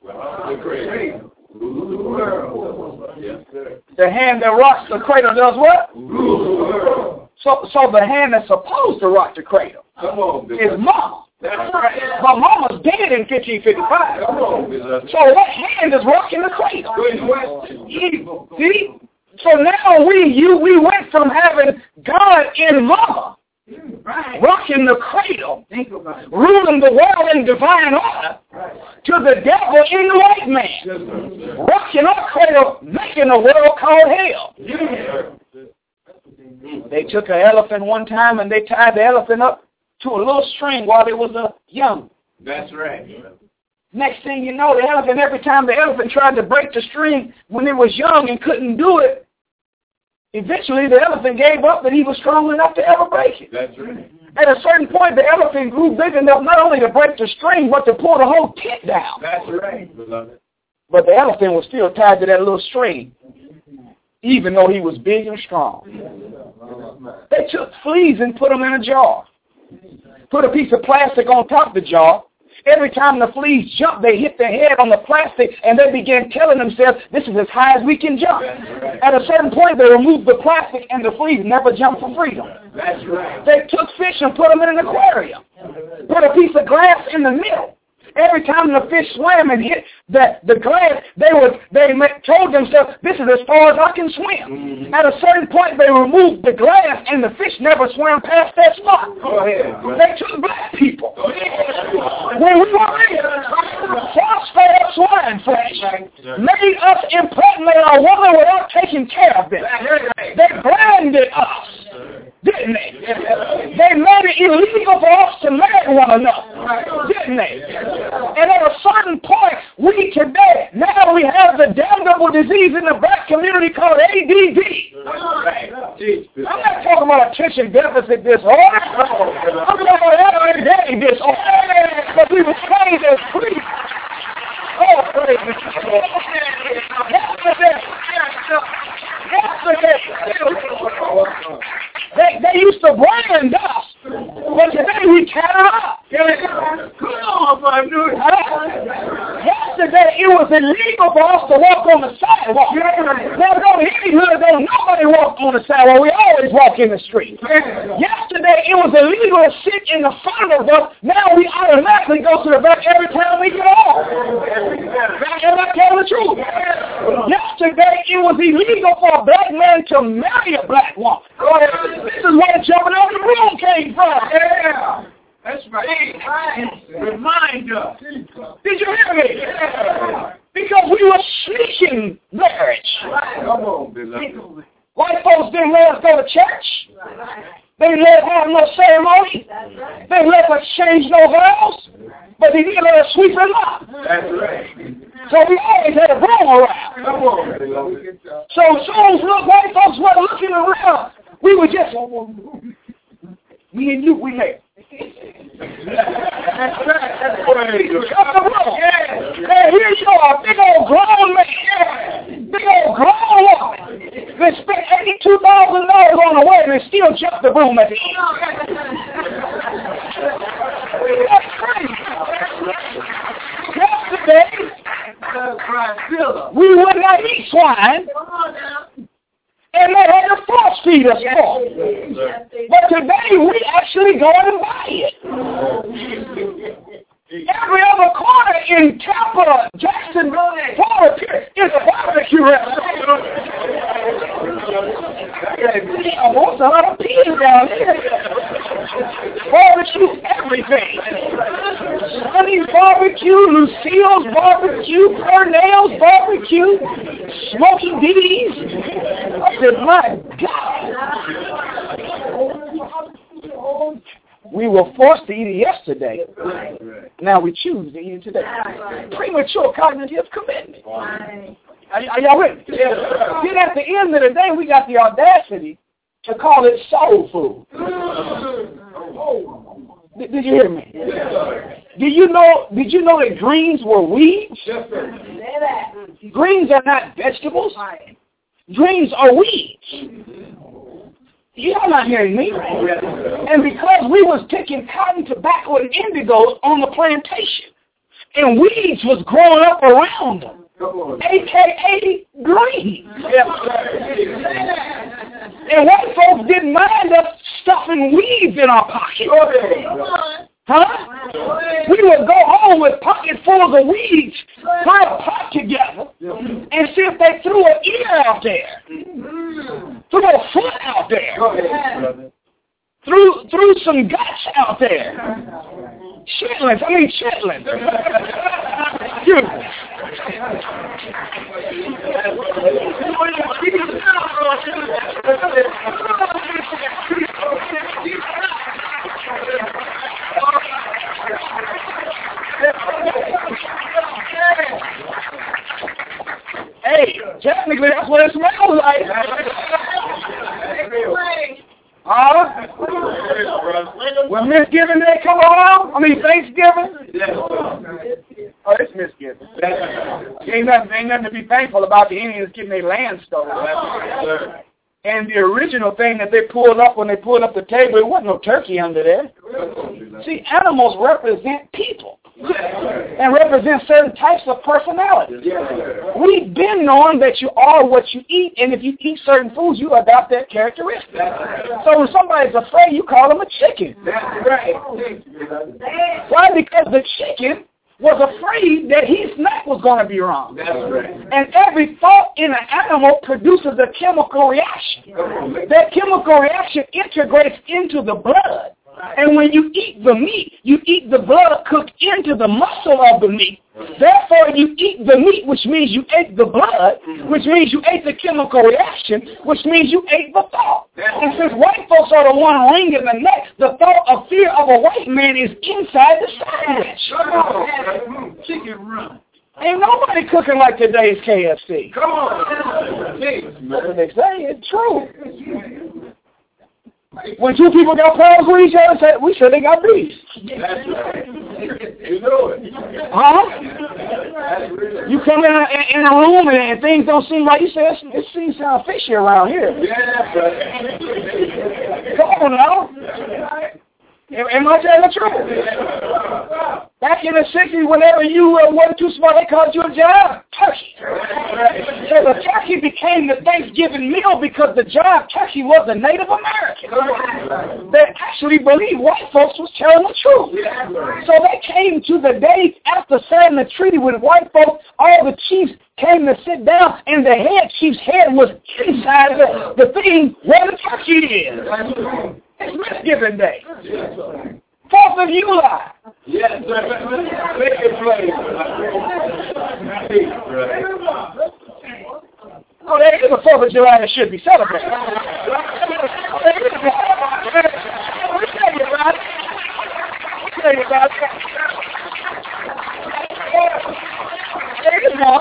rocks the cradle does what? So the hand that's supposed to rock the cradle is Mama. That's right. But Mama's dead in 1555. So what hand is rocking the cradle? Evil. See? So now we went from having God in Mama, rocking the cradle, ruling the world in divine order, to the devil in the white man, rocking our cradle, making a world called hell. They took an elephant one time and they tied the elephant up to a little string while it was young. That's right. Next thing you know, the elephant, every time the elephant tried to break the string when it was young and couldn't do it, eventually the elephant gave up that he was strong enough to ever break it. That's right. At a certain point, the elephant grew big enough not only to break the string, but to pull the whole tent down. That's right. But the elephant was still tied to that little string, even though he was big and strong. They took fleas and put them in a jar. Put a piece of plastic on top of the jar. Every time the fleas jumped, they hit their head on the plastic, and they began telling themselves, this is as high as we can jump. At a certain point, they removed the plastic, and the fleas never jumped for freedom. That's right. They took fish and put them in an aquarium. Put a piece of glass in the middle. Every time the fish swam and hit the glass, they told themselves, this is as far as I can swim. At a certain point, they removed the glass, and the fish never swam past that spot. They took black people. When we were in phosphate swine flesh, made us impregnate our woman without taking care of them. They branded us, didn't they? They made it illegal for us to marry one another, didn't they? And at a certain point, We today, now we have the damnable disease in the black community called ADD. I'm not talking about attention deficit disorder. I'm talking about everyday disorder. Because we were trained as priests. Oh, praise They used to brand us, but today we tear it up. Yesterday it was illegal for us to walk on the sidewalk. Now go to any hood, don't nobody walk on the sidewalk. We always walk in the street. Yesterday it was illegal to sit in the front of us. Now we automatically go to the back every time we get off. Am I telling the truth? Yesterday it was illegal for a black man to marry a black woman. This is where jumping out of the room came from. Yeah. That's right. Remind us. Did you hear me? Yeah. Because we were sneaking marriage. Come on, Billy. White folks didn't let us go to church. They didn't let us have no ceremony. They didn't let us change no vows. But they didn't let us sweep it up. That's right. So we always had a broom around. Come on. So as soon as white folks were looking around, we were just, me and you, we met. That's right. That's right. Hey, here you are, big old grown man, big old grown woman. They spent $82,000 on a wedding and still jumped the broom at the end. That's crazy. Yesterday, we would not eat swine. And they had to force feed us more. But today we actually go and buy it. Every other corner in Tampa, Jacksonville, and Florida is a barbecue restaurant. I want a lot of peas down here. Barbecue everything. Sonny's barbecue, Lucille's barbecue, Pernell's barbecue, Smokey D's. I said, my God. We were forced to eat it yesterday. Now we choose to eat it today. Premature cognitive commitment. Are y'all with me? Then at the end of the day, we got the audacity to call it soul food. Did you hear me? Did you know that greens were weeds? Greens are not vegetables. Greens are weeds. Y'all not hearing me. And because we was picking cotton, tobacco, and indigo on the plantation, and weeds was growing up around them, a.k.a. green. And white folks didn't mind us stuffing weeds in our pockets. Huh? We would go home with pocketfuls of weeds, put a pot together, and see if they threw an ear out there, threw a foot out there, threw some guts out there. Chitlins. Hey, technically that's what it smells like. When Thanksgiving Day come around, Thanksgiving. Oh, it's Thanksgiving. Ain't nothing to be thankful about. The Indians getting their land stolen. And the original thing that they pulled up when they pulled up the table, there wasn't no turkey under there. See, animals represent people and represent certain types of personalities. We've been knowing that you are what you eat, and if you eat certain foods, you adopt that characteristic. So when somebody's afraid, you call them a chicken. Why? Because the chicken was afraid that his snack was going to be wrong. And every thought in an animal produces a chemical reaction. That chemical reaction integrates into the blood. And when you eat the meat, you eat the blood cooked into the muscle of the meat. Therefore, you eat the meat, which means you ate the blood, which means you ate the chemical reaction, which means you ate the thought. And since white folks are the one wringing the neck, the thought of fear of a white man is inside the sandwich. Chicken run. Ain't nobody cooking like today's KFC. Come on. That's what they say. It's true. When two people got problems with each other, we said they got beef. That's right. You know it. Huh? You come in a room and things don't seem like you say, it seems kind of fishy around here. Yeah, Come on now. Am I telling the truth? Back in the 60s, whenever you wasn't too smart, they called you a jive turkey. So the turkey became the Thanksgiving meal because the jive turkey was the Native American. They actually believed white folks was telling the truth. So they came to the day after signing the treaty with white folks, all the chiefs came to sit down, and the head chief's head was inside the thing where the turkey is. It's Thanksgiving Day. 4th of July. Yes, make it play. Oh, there is a 4th of July that should be celebrated. Let me tell you about it. There you go.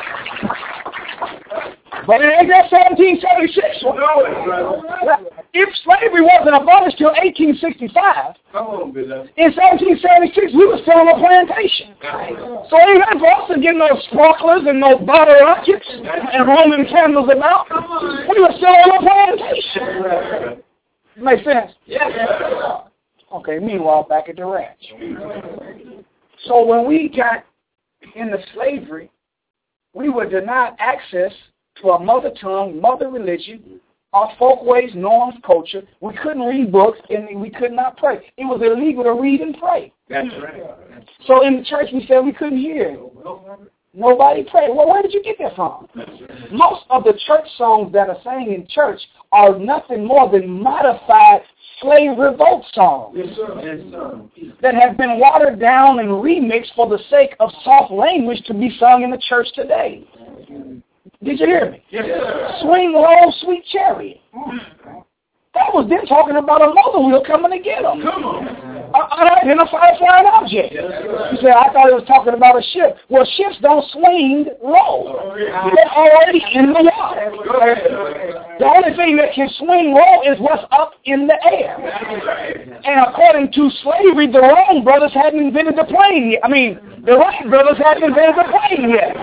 But it ain't that 1776 one. If slavery wasn't abolished till 1865, in 1776 we were still on a plantation. So it ain't nothing for us to get no sparklers and no bottle rockets and Roman candles about. We were still on a plantation. Make sense? Yes. Okay, meanwhile, back at the ranch. So when we got into slavery, we were denied access to our mother tongue, mother religion, our folkways, norms, culture. We couldn't read books, and we could not pray. It was illegal to read and pray. That's right. So in the church, we said we couldn't hear. Nobody prayed. Well, where did you get that from? Most of the church songs that are sang in church are nothing more than modified slave revolt songs that have been watered down and remixed for the sake of soft language to be sung in the church today. Did you hear me? Yes, Swing low, sweet chariot. That was them talking about a mother wheel coming to get them. Come on. Unidentified flying object. You said, I thought it was talking about a ship. Well, ships don't swing low. They're already in the water. The only thing that can swing low is what's up in the air. And according to slavery, the Wrong brothers hadn't invented the plane yet. The Wright brothers hadn't invented the plane yet.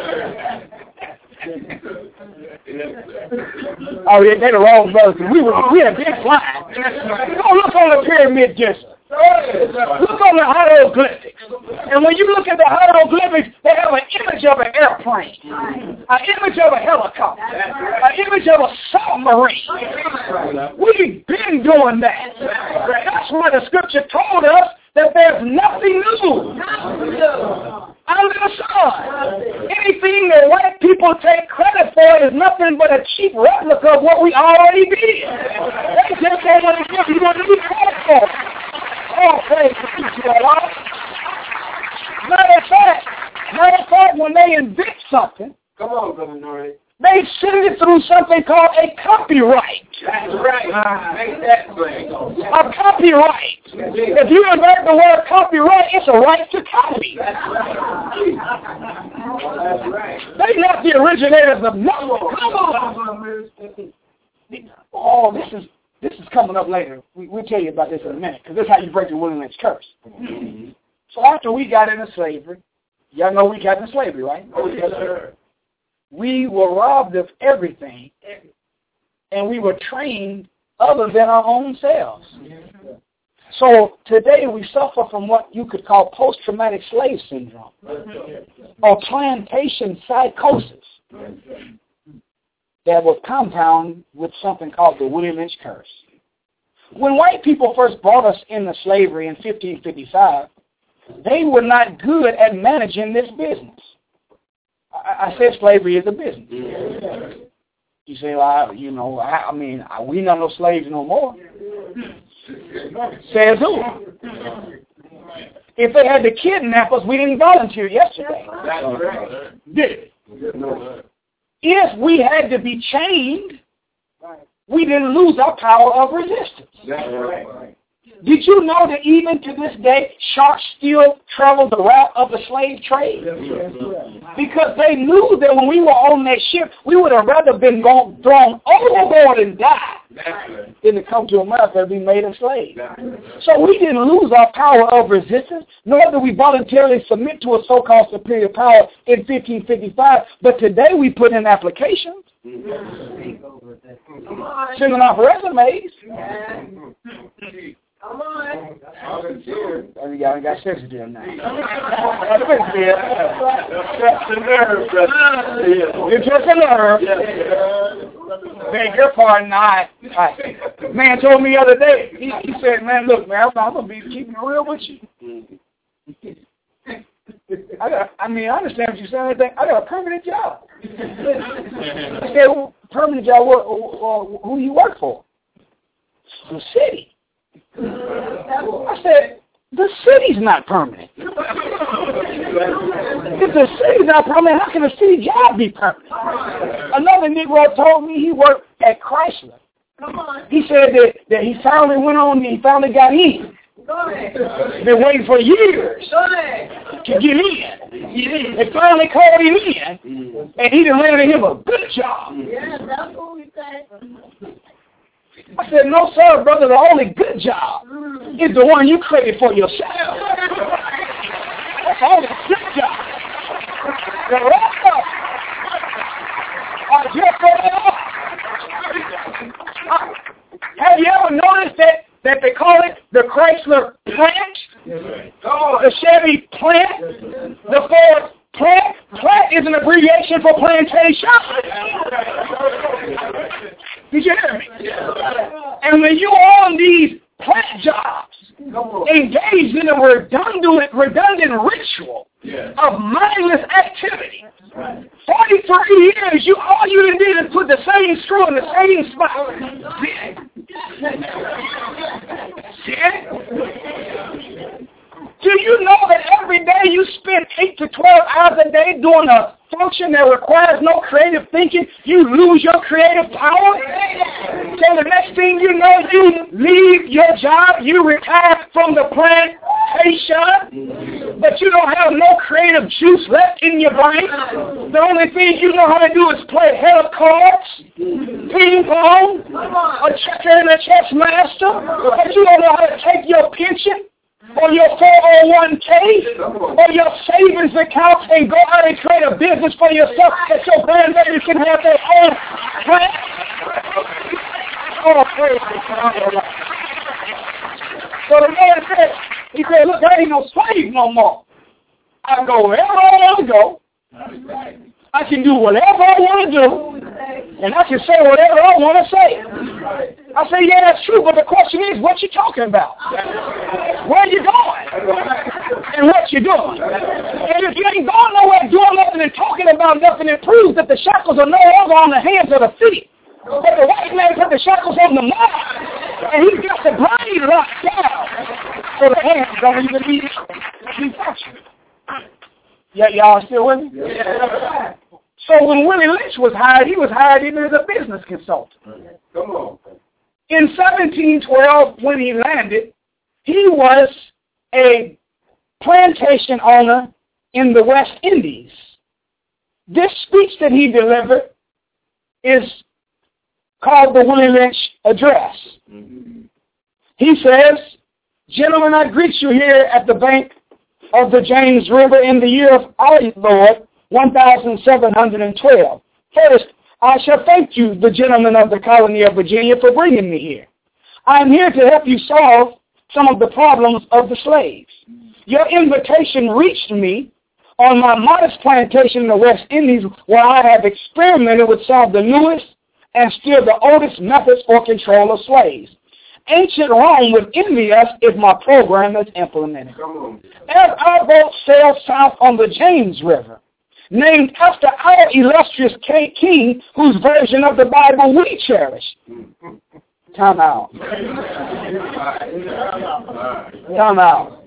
Oh, yeah, they're the Wrong brothers. We had been flying. Go look on the pyramid disc. Look on the hieroglyphics. And when you look at the hieroglyphics, they have an image of an airplane, an image of a helicopter, an image of a submarine. We've been doing that. That's why the scripture told us that there's nothing new under the sun. Anything that white people take credit for is nothing but a cheap replica of what we already did. They just don't want to give you what you credit for. Oh, praise the Lord. Matter of fact, when they invent something, come on, Brother Norrie. They send it through something called a copyright. That's right. Make that plain. A copyright. If you invert the word copyright, it's a right to copy. That's right. They're not the originators of nothing. Come on. Oh, this is coming up later. We'll tell you about this in a minute, because this is how you break the William Lynch curse. So after we got into slavery, y'all know we got into slavery, right? Oh, yes, sir. We were robbed of everything, and we were trained other than our own selves. So today we suffer from what you could call post-traumatic slave syndrome, or plantation psychosis, that was compounded with something called the William Lynch curse. When white people first brought us into slavery in 1555, they were not good at managing this business. I said slavery is a business. You say, well, we not no slaves no more. Says who? If they had to kidnap us, we didn't volunteer yesterday. That's right. Did it? If we had to be chained, we didn't lose our power of resistance. That's right. Did you know that even to this day, sharks still travel the route of the slave trade? Because they knew that when we were on that ship, we would have rather been thrown overboard and die than to come to America and be made a slave. So we didn't lose our power of resistance, nor did we voluntarily submit to a so-called superior power in 1555. But today we put in applications, sending off resumes. Come on. Y'all got sensitive now. You're just a nerve. Man, your pardon, man told me the other day, he said, man, look, man, I'm going to be keeping it real with you. I understand what you're saying. I got a permanent job. I said, well, permanent job, who you work for? The city. I said, the city's not permanent. If the city's not permanent, how can a city job be permanent? Another Negro told me he worked at Chrysler. He said that he finally went on, he finally got in. Been waiting for years to get in. They finally called him in, and he done landed him a good job. Yeah, that's what we say. I said, no, sir, brother, the only good job is the one you created for yourself. That's the only good job. The rest of are just have you ever noticed that they call it the Chrysler plant? The Chevy plant? The Ford plant? Plant is an abbreviation for plantation. Did you hear me? And when you're on these plant jobs, engaged in a redundant ritual of mindless activity, 43 years, all you did is put the same screw in the same spot. Do you know that every day you spend 8 to 12 hours a day doing a function that requires no creative thinking? You lose your creative power. So the next thing you know, you leave your job, you retire from the plantation, but you don't have no creative juice left in your brain. The only thing you know how to do is play head of cards, ping pong, a checker and a chess master, but you don't know how to take your pension or your 401k, or your savings account, and go out and create a business for yourself that your grandbabies can have their own plan. Oh, praise God. So the man said, he said, look, I ain't no slave no more. I can go wherever I want to go. I can do whatever I want to do, and I can say whatever I want to say. I say, yeah, that's true, but the question is, what you talking about? Where you going? And what you doing? And if you ain't going nowhere doing nothing and talking about nothing, it proves that the shackles are no longer on the hands of the feet. But the white man put the shackles on the mind, and he's got the brain locked down. So the hands don't even be functioning. Yeah, y'all still with me? Yeah. So when Willie Lynch was hired, he was hired even as a business consultant. Come on. In 1712, when he landed, he was a plantation owner in the West Indies. This speech that he delivered is called the Willie Lynch Address. He says, gentlemen, I greet you here at the bank of the James River in the year of our Lord, 1712. First, I shall thank you, the gentlemen of the colony of Virginia, for bringing me here. I am here to help you solve some of the problems of the slaves. Your invitation reached me on my modest plantation in the West Indies, where I have experimented with some of the newest and still the oldest methods for control of slaves. Ancient Rome would envy us if my program is implemented. As our boat sails south on the James River, named after our illustrious king, whose version of the Bible we cherish. Time out. Time out.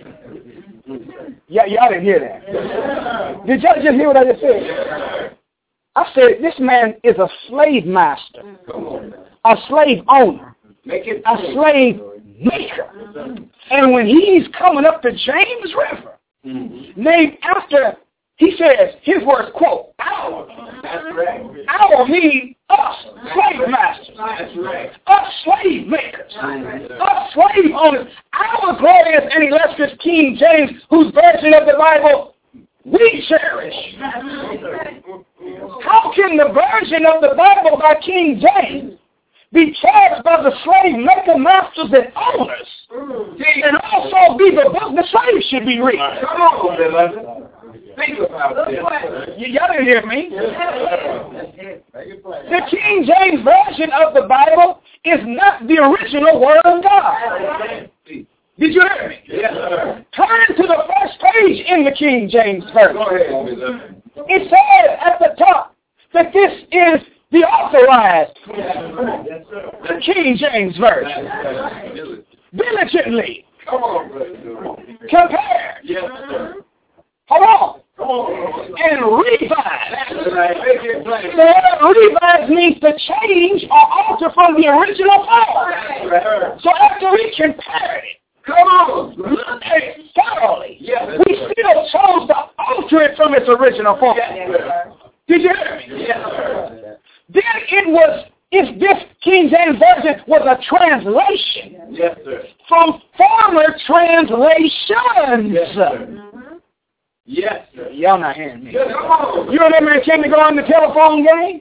Yeah, y'all didn't hear that. Did y'all just hear what I just said? I said this man is a slave master, a slave owner, a slave maker. And when he's coming up the James River, named after, he says, his words, quote, our. That's right. Our means us, slave masters. That's right. Us slave makers. Us slave owners. Our glorious and illustrious King James, whose version of the Bible we cherish. How can the version of the Bible by King James be charged by the slave maker masters and owners, and also be the book the slaves should be reading? Come on, beloved. Think about this. Y'all didn't hear me. The King James version of the Bible is not the original Word of God. Did you hear me? Yes, sir. Turn to the first page in the King James version. Go ahead. It says at the top that this is the authorized the King James version. Diligently. Come on, compare. Yes, sir. Hold on. And revise. The word revise means to change or alter from the original form. So after we compared it, come on, look at it thoroughly, we still chose to alter it from its original form. Did you hear me? Then this King James Version was a translation from former translations. Yes, sir. Yes, sir. Y'all not hearing me. You remember in kindergarten, the telephone game?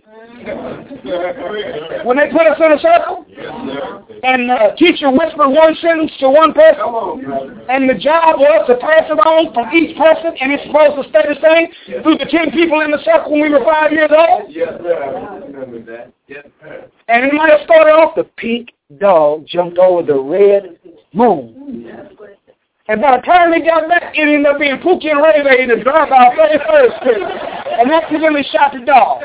When they put us in a circle? And the teacher whispered one sentence to one person, and the job was to pass it on from each person, and it's supposed to stay the same through the 10 people in the circle when we were 5 years old? Yes, sir. I remember that. Yes, sir. And it might have started off, the pink dog jumped over the red moon. And by the time they got back, it ended up being Pookie and Ray Ray to drive out 33rd Street. And accidentally shot the dog.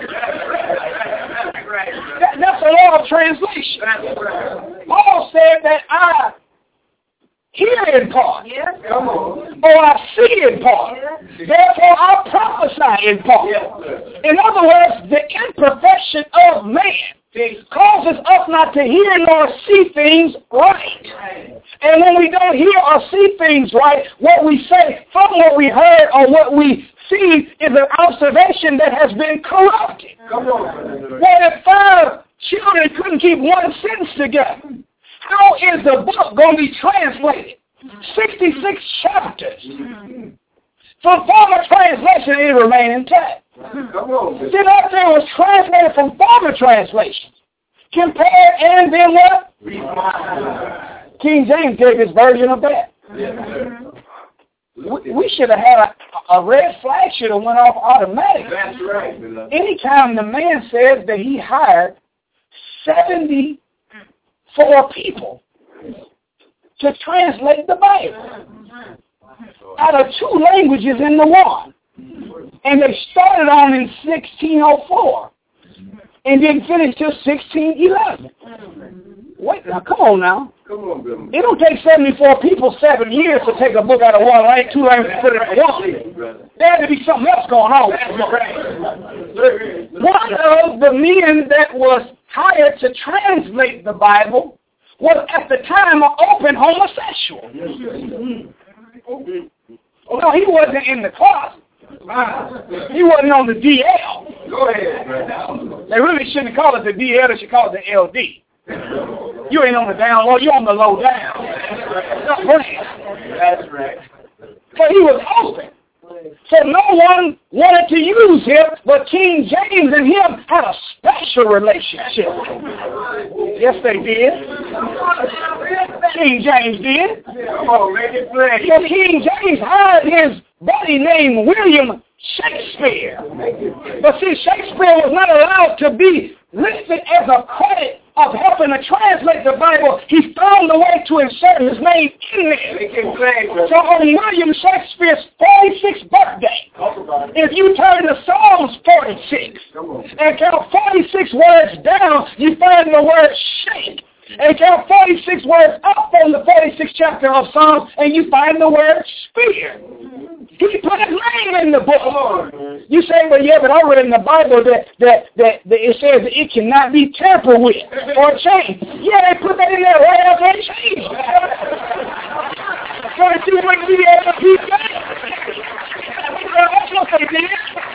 That's a law of translation. Paul said that I hear in part, or I see in part. Therefore, I prophesy in part. In other words, the imperfection of man causes us not to hear nor see things right. And when we don't hear or see things right, what we say from what we heard or what we see is an observation that has been corrupted. What if 5 children couldn't keep one sentence together? How is the book going to be translated? 66 chapters. From former translation, it remained intact. Then after it was translated from former translations, compared and then what? King James gave his version of that. We should have had a red flag should have went off automatically. That's right. Anytime the man says that he hired 74 people to translate the Bible out of 2 languages into one. And they started on in 1604 and didn't finish till 1611. Wait, now come on now. It don't take 74 people 7 years to take a book out of one language, 2 languages, and put it in one. There had to be something else going on. One of the men that was hired to translate the Bible was at the time an open homosexual. No, he wasn't in the closet. He wasn't on the DL. Go ahead. They really shouldn't call it the DL, they should call it the LD. You ain't on the down low, you're on the low down. That's right. So he was open. So no one wanted to use him, but King James and him had a special relationship. Yes, they did. King James did. So King James hired his buddy named William Shakespeare. But see, Shakespeare was not allowed to be listed as a credit of helping to translate the Bible. He found a way to insert his name in there. So on William Shakespeare's 46th birthday, if you turn to Psalms 46 and count 46 words down, you find the word shake And count 46 words up from the 46th chapter of Psalms, and you find the word spear. He put his name in the book. You say, well, yeah, but I read in the Bible that it says that it cannot be tampered with or changed. Yeah, they put that in there right after they changed. So that you wouldn't be able to keep that. That's what they did.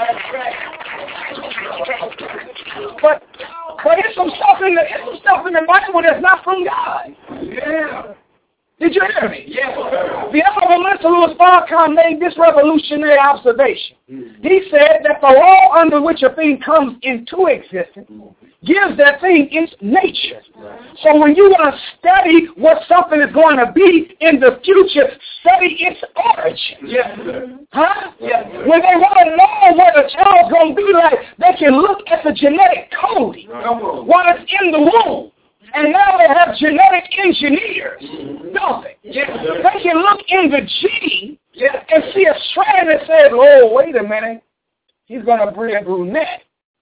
But there's some stuff in the Bible that's not from God. Yeah. Did you hear me? Yes. The Honorable Minister Louis Farrakhan made this revolutionary observation. He said that the law under which a thing comes into existence gives that thing its nature. So when you want to study what something is going to be in the future, study its origin. Yes. Huh? Yes. When they want to know what a child's going to be like, they can look at the genetic coding while it's in the womb. And now they have genetic engineers, don't they? Yes. They can look in the gene and see a strand that says, oh, wait a minute, he's going to bring a brunette.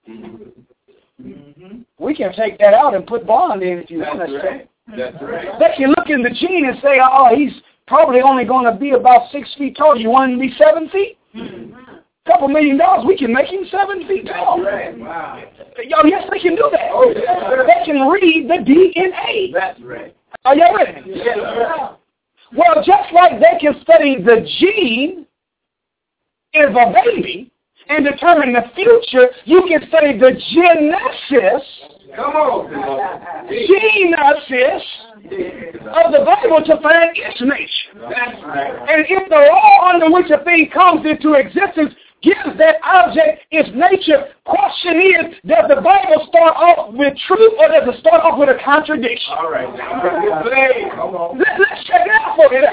We can take that out and put blonde in if you want to say. That's right. They can look in the gene and say, oh, he's probably only going to be about 6 feet tall. You want him to be 7 feet? $2 million, we can make him 7 feet tall. Right. Wow. Oh, yes, they can do that. Oh, yeah. They can read the DNA. That's right. Are y'all ready? Yeah. Well, just like they can study the gene of a baby and determine the future, you can study the genesis. Come on. Genesis of the Bible to find its nature. That's right. And if the law under which a thing comes into existence gives that object its nature, question is, does the Bible start off with truth or does it start off with a contradiction? All right. Let's check it out for a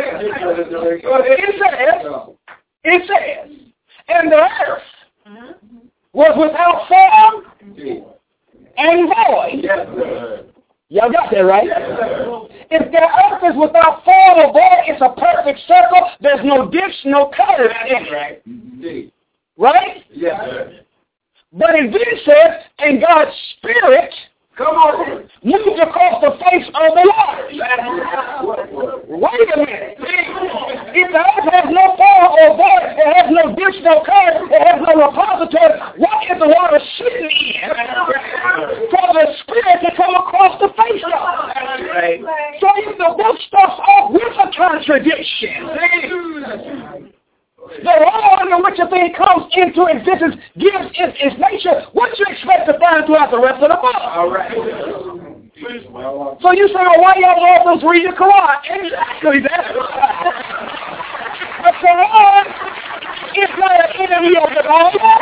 minute. It says, and the earth was without form and void. Y'all got that, right? If the earth is without form or void, it's a perfect circle. There's no ditch, no curve in it. Right? Yes, sir. But it then says, and God's Spirit moved across the face of the waters. Wait a minute. If the earth has no form or void, it has no ditch, no curve, it has no repository, what is the water sitting in for the Spirit to come across the face of? Right. So if the book starts off with a contradiction, the law under which a thing comes into existence gives its nature, what you expect to find throughout the rest of the book? All right. So you say, well, why y'all authors read the Quran? Exactly that. The Quran is not an enemy of the Bible.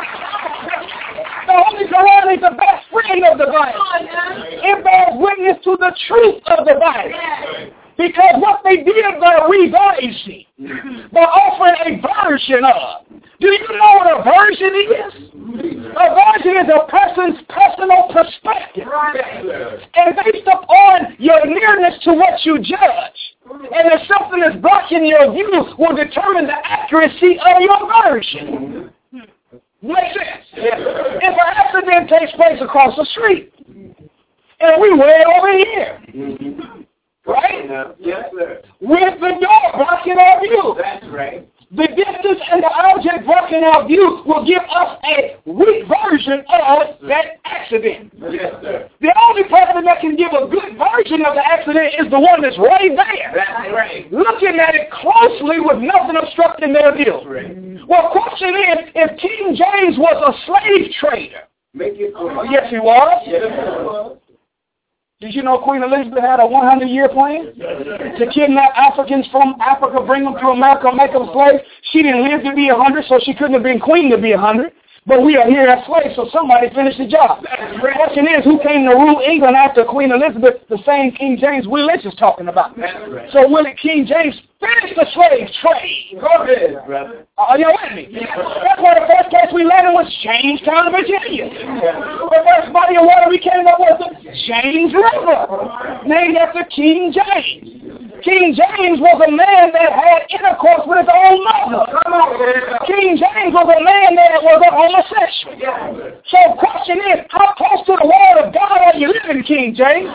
The Holy Quran is the best friend of the Bible. It bears witness to the truth of the Bible. Because what they did by revising, by offering a version of. Do you know what a version is? A version is a person's personal perspective. And based upon your nearness to what you judge, and if something is blocking your view, will determine the accuracy of your version. Makes sense? If an accident takes place across the street, and we way over here, right? Yes, sir. With the door blocking our view. That's right. The distance and the object blocking our view will give us a weak version of that accident. Yes, sir. The only person that can give a good version of the accident is the one that's right there. That's right. Looking at it closely with nothing obstructing their view. Right. Well, question is, if King James was a slave trader. Make it clear. Yes, he was. Yes, he was. Did you know Queen Elizabeth had a 100-year plan to kidnap Africans from Africa, bring them to America, make them slaves? She didn't live to be 100, so she couldn't have been queen to be 100. But we are here as slaves, so somebody finished the job. The question is, who came to rule England after Queen Elizabeth, the same King James Will Lynch is talking about? So will King James finish the slave trade? Go ahead, brother. Are you with me? That's why the first place we landed was Jamestown, Virginia. The first body of water we came up with was the James River, named after King James. King James was a man that had intercourse with his own mother. King James was a man that was a homosexual. So the question is, how close to the word of God are you living, King James?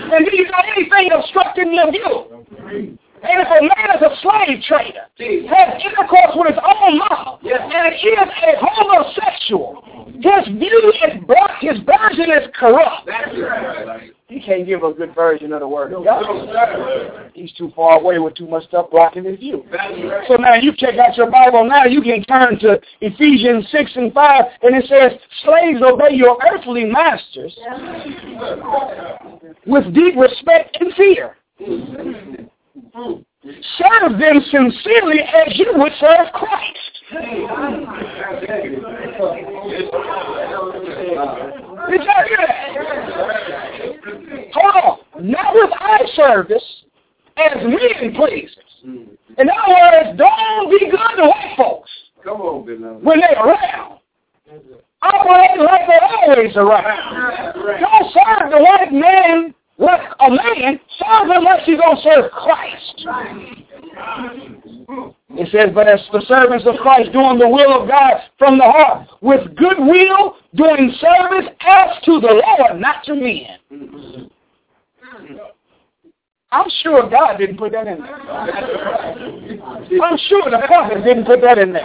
And do you know anything obstructing your view? And if a man is a slave trader, has intercourse with his own mom, and is a homosexual, his view is blocked, his version is corrupt. He can't give a good version of the Word of God. He's too far away with too much stuff blocking his view. So now you check out your Bible now, you can turn to Ephesians 6 and 5, and it says, slaves, obey your earthly masters with deep respect and fear. Serve them sincerely as you would serve Christ. Did y'all hear that? Hold on. Not with eye service as men pleasers. In other words, don't be good to white folks when they're around. Operate like they're always around. Don't serve the white man like a man, serve him like you're going to serve Christ. It says, but as the servants of Christ, doing the will of God from the heart, with good will, doing service as to the Lord, not to men. I'm sure God didn't put that in there. I'm sure the prophet didn't put that in there.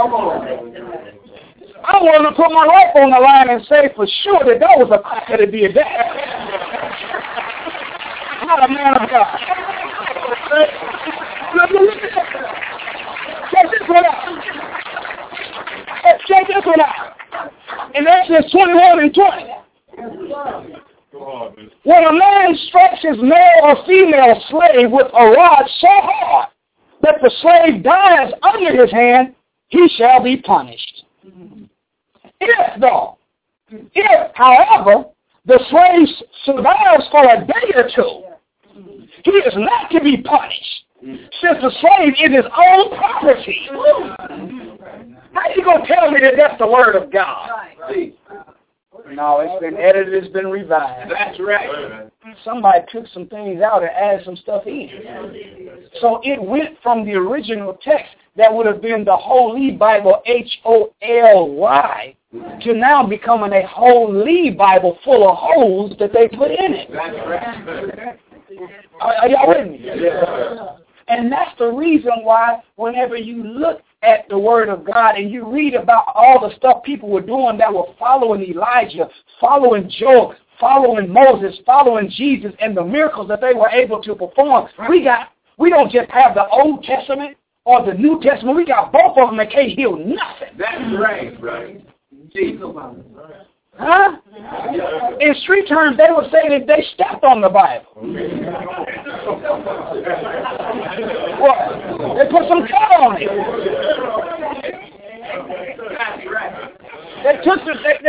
I want to put my life on the line and say for sure that was a prophet that did that. Not a man of God. Check this one out. Check this one out. In Exodus 21 and 20. When a man strikes his male or female slave with a rod so hard that the slave dies under his hand, he shall be punished. If, however, the slave survives for a day or two, he is not to be punished, since the slave is his own property. How you going to tell me that that's the Word of God? No, it's been edited, it's been revised. That's right. Somebody took some things out and added some stuff in. So it went from the original text that would have been the Holy Bible, Holy, to now becoming a Holy Bible full of holes that they put in it. That's right. Are y'all with me? Yeah. And that's the reason why whenever you look at the Word of God and you read about all the stuff people were doing that were following Elijah, following Job, following Moses, following Jesus, and the miracles that they were able to perform, we don't just have the Old Testament or the New Testament. We got both of them that can't heal nothing. That's right. Jesus. Huh? In street terms, they would say that they stepped on the Bible. What? They put some cut on it. They took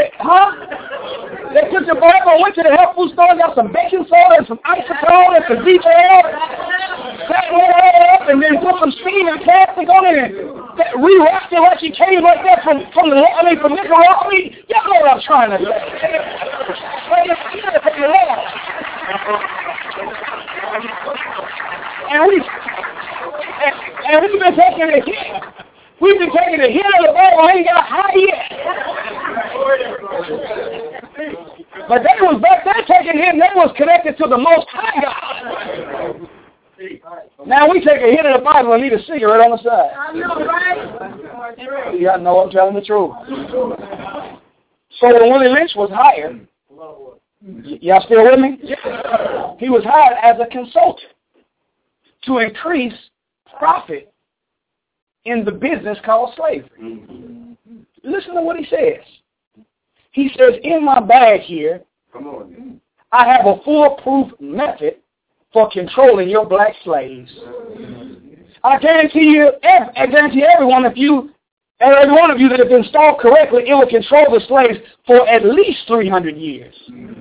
the Bible, went to the health food store, got some baking soda and some isotone and some detail, sat it up, and then put some steam and plastic on it and re-wrapped it like she came like that from Nicaragua. Y'all know what I'm trying to say. And we've been taking it here. We've been taking it here to the Bible, ain't got high yet. But they was back there taking him, they was connected to the Most High God. Now we take a hit of the Bible and need a cigarette on the side. I know, right? Y'all know I'm telling the truth. So when Willie Lynch was hired, y'all still with me? He was hired as a consultant to increase profit in the business called slavery. Listen to what he says. He says, in my bag here, I have a foolproof method for controlling your black slaves. I guarantee every one of you that have been installed correctly, it will control the slaves for at least 300 years.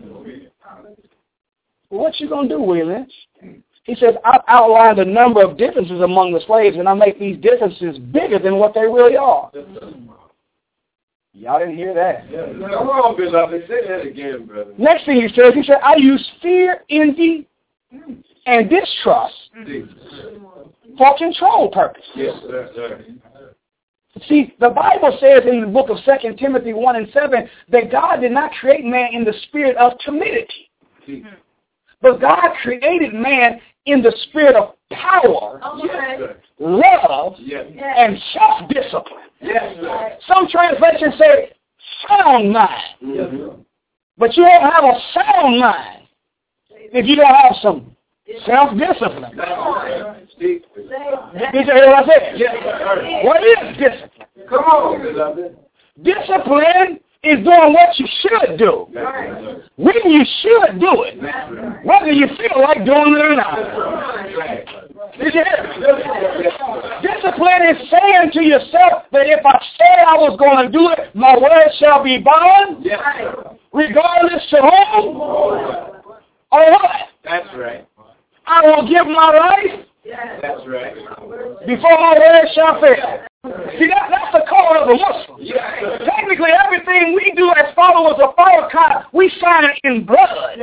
Well, what you going to do, Willie Lynch? He says, I've outlined a number of differences among the slaves, and I make these differences bigger than what they really are. Y'all didn't hear that. Come on, beloved. Say that again, brother. Next thing he said, I use fear, envy, and distrust for control purposes. Yes, sir. See, the Bible says in the book of 2 Timothy 1 and 7 that God did not create man in the spirit of timidity, But God created man in the spirit of power, love, and self-discipline. Some translations say sound mind. But you don't have a sound mind if you don't have some self-discipline. Did you hear what I said? What is discipline? Come on. Discipline is doing what you should do. When you should do it. Whether you feel like doing it or not. Did you hear? Discipline is saying to yourself that if I said I was going to do it, my word shall be bound, regardless to whom or what. That's right. I will give my life. That's right. Before my word shall fail. See, that's the call of a Muslim. Technically, everything we do as followers of Farrakhan, we sign it in blood.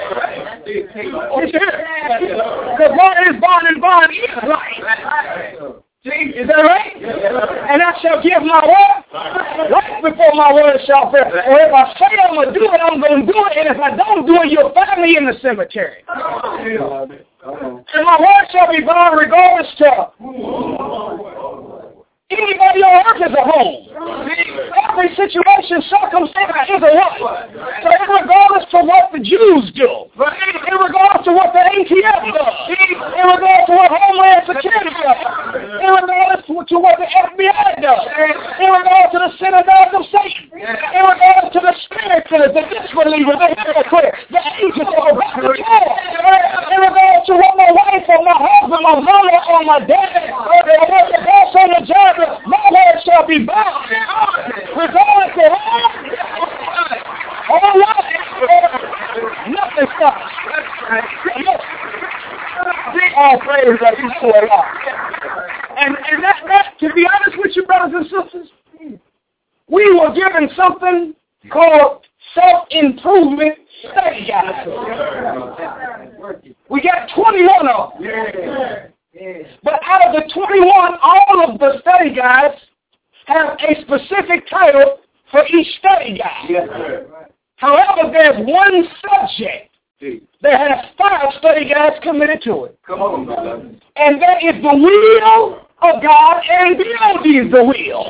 Because what is bond and bond is life. Is that right? And I shall give my word right before my word shall fail. Or if I say I'm going to do it, I'm going to do it. And if I don't do it, you'll find me in the cemetery. And my word shall be bound regardless to anybody on earth is a home. Every situation, circumstance is a what? So regardless to what the Jews do, regardless to what the ATF does, regardless to what Homeland Security does, regardless to what the FBI does, regardless to the synagogue of Satan, regardless to the spirits, the disbelievers, the hypocrites, the agents of the regardless to what my wife or my husband, my mother or my dad, or the boss on the job, my word shall be bound. Regardless of all nothing stops. All praise that you to Allah. And that, to be honest with you, brothers and sisters, we were given something called self-improvement study guides. We got 21 of them. But out of the 21, all of the study guides have a specific title for each study guide. However, there's one subject that has 5 study guides committed to it. Come on, brother. And that is the will of God, and build is the will.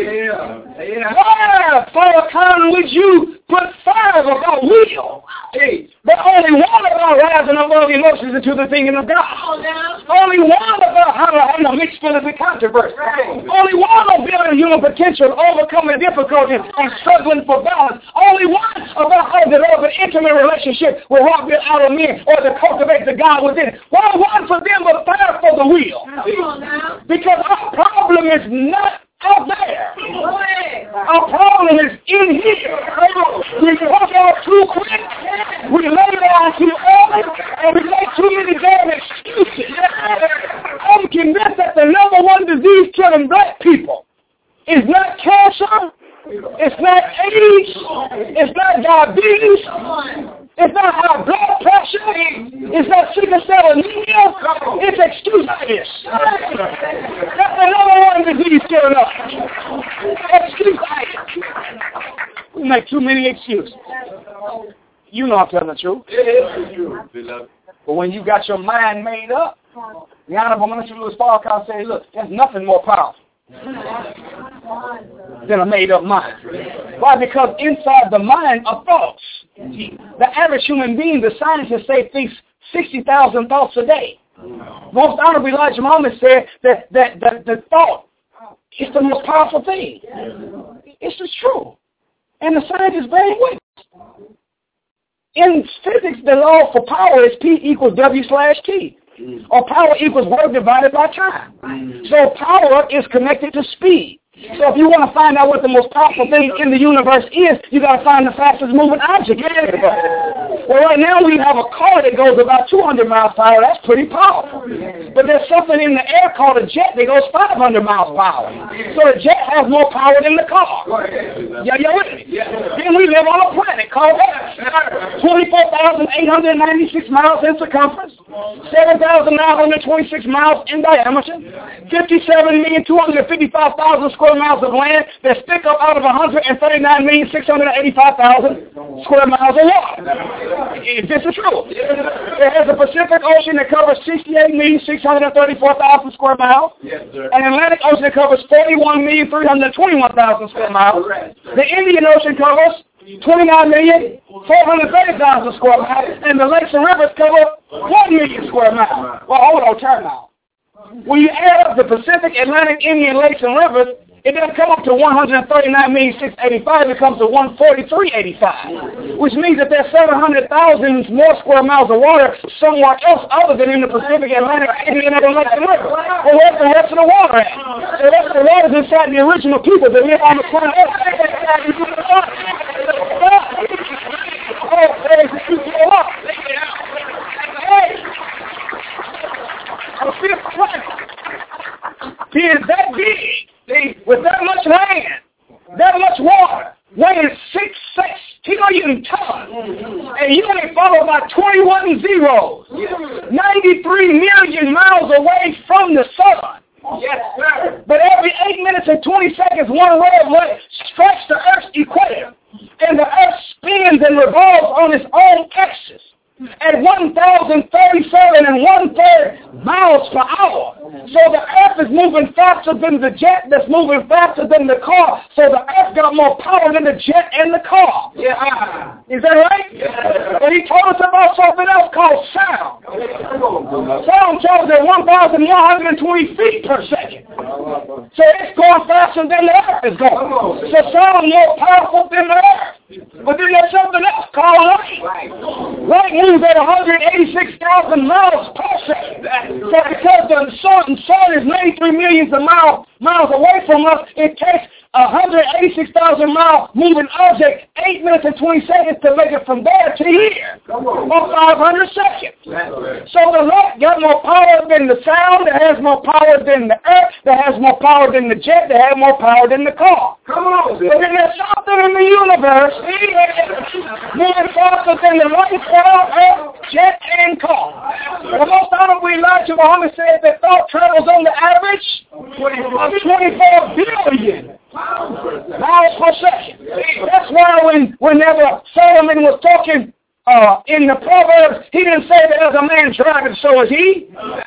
Why, Farrakhan, would you put 5 about will, but only 1 about rising above emotions into the thinking of God? Only 1 about how to handle mixed feelings and controversy. Only 1 on building human potential, overcoming difficulties, and struggling for balance. Only 1 about how to develop an intimate relationship with what will out of men, or to cultivate the God within. Why 1 for them, but 5 for the will? Because our problem is not out there. Our problem is in here. We walk out too quick, we lay down too early, and we make too many damn excuses. I'm convinced that the number 1 disease killing black people is not cancer, it's not AIDS, it's not diabetes, it's not high blood pressure, it's not sickle cell anemia, it's excusitis. That's the number 1 disease killing us. Excusitis. We make too many excuses. You know I'm telling the truth. It is true. But when you got your mind made up, the Honorable Minister Louis Farrakhan said, look, there's nothing more powerful than a made-up mind. Why? Because inside the mind are thoughts. The average human being, the scientists say, thinks 60,000 thoughts a day. Most Honorable Elijah Muhammad said that the thought is the most powerful thing. It's just true. And the scientists bear witness. In physics, the law for power is P equals W/T. Or power equals work divided by time. So power is connected to speed. So if you want to find out what the most powerful thing in the universe is, you got to find the fastest moving object in the universe. Well, right now we have a car that goes about 200 miles per hour. That's pretty powerful. But there's something in the air called a jet that goes 500 miles per hour. So the jet has more power than the car. Yeah, you with me? Then we live on a planet called Earth. 24,896 miles in circumference, 7,926 miles in diameter, 57,255,000 square miles of land that stick up out of 139,685,000 square miles of water. This is true. It has a Pacific Ocean that covers 68,634,000 square miles. Yes, sir. An Atlantic Ocean that covers 41,321,000 square miles. The Indian Ocean covers 29,430,000 square miles, and the lakes and rivers cover 1 million square miles. Well, hold on, time out. When you add up the Pacific, Atlantic, Indian lakes and rivers, it doesn't come up to 139,685. It comes to 143,85, which means that there's 700,000 more square miles of water somewhere else other than in the Pacific, Atlantic, Indian lakes and rivers. Well, where's the rest of the water at? The rest of the water is inside the original people that live on the planet Earth. I'm still trying. He is that big, with that much land, that much water, weighing 6 trillion tons, and you only followed by 21 zeros, 93 million miles away from the sun. Yes, sir. But every 8 minutes and 20 seconds, one ray of light strikes the Earth's equator, and the Earth spins and revolves on its own axis at 1,037 1/3 miles per hour. So the Earth is moving faster than the jet that's moving faster than the car. So the Earth got more power than the jet and the car. Yeah. Is that right? Yeah. And he told us about something else called sound. Sound travels at 1,120 feet per second. So it's going faster than the Earth is going. So sound is more powerful than the Earth. But then there's something else called light. Light moves at 186,000 miles per second. So because the sun is 93 million miles away from us, it takes 186,000 mile moving object 8 minutes and 20 seconds to make it from there to here. Or 500 seconds. So the light got more power than the sound, that has more power than the earth, that has more power than the jet, that has more power than the car. Come on. But then there's something in the universe moving faster than the light, sound, earth, jet, and car. The most honorable Elijah Muhammad said that thought travels on the average of 24 billion miles per second. That's why whenever Solomon was talking in the Proverbs, he didn't say that as a man driving, so is he.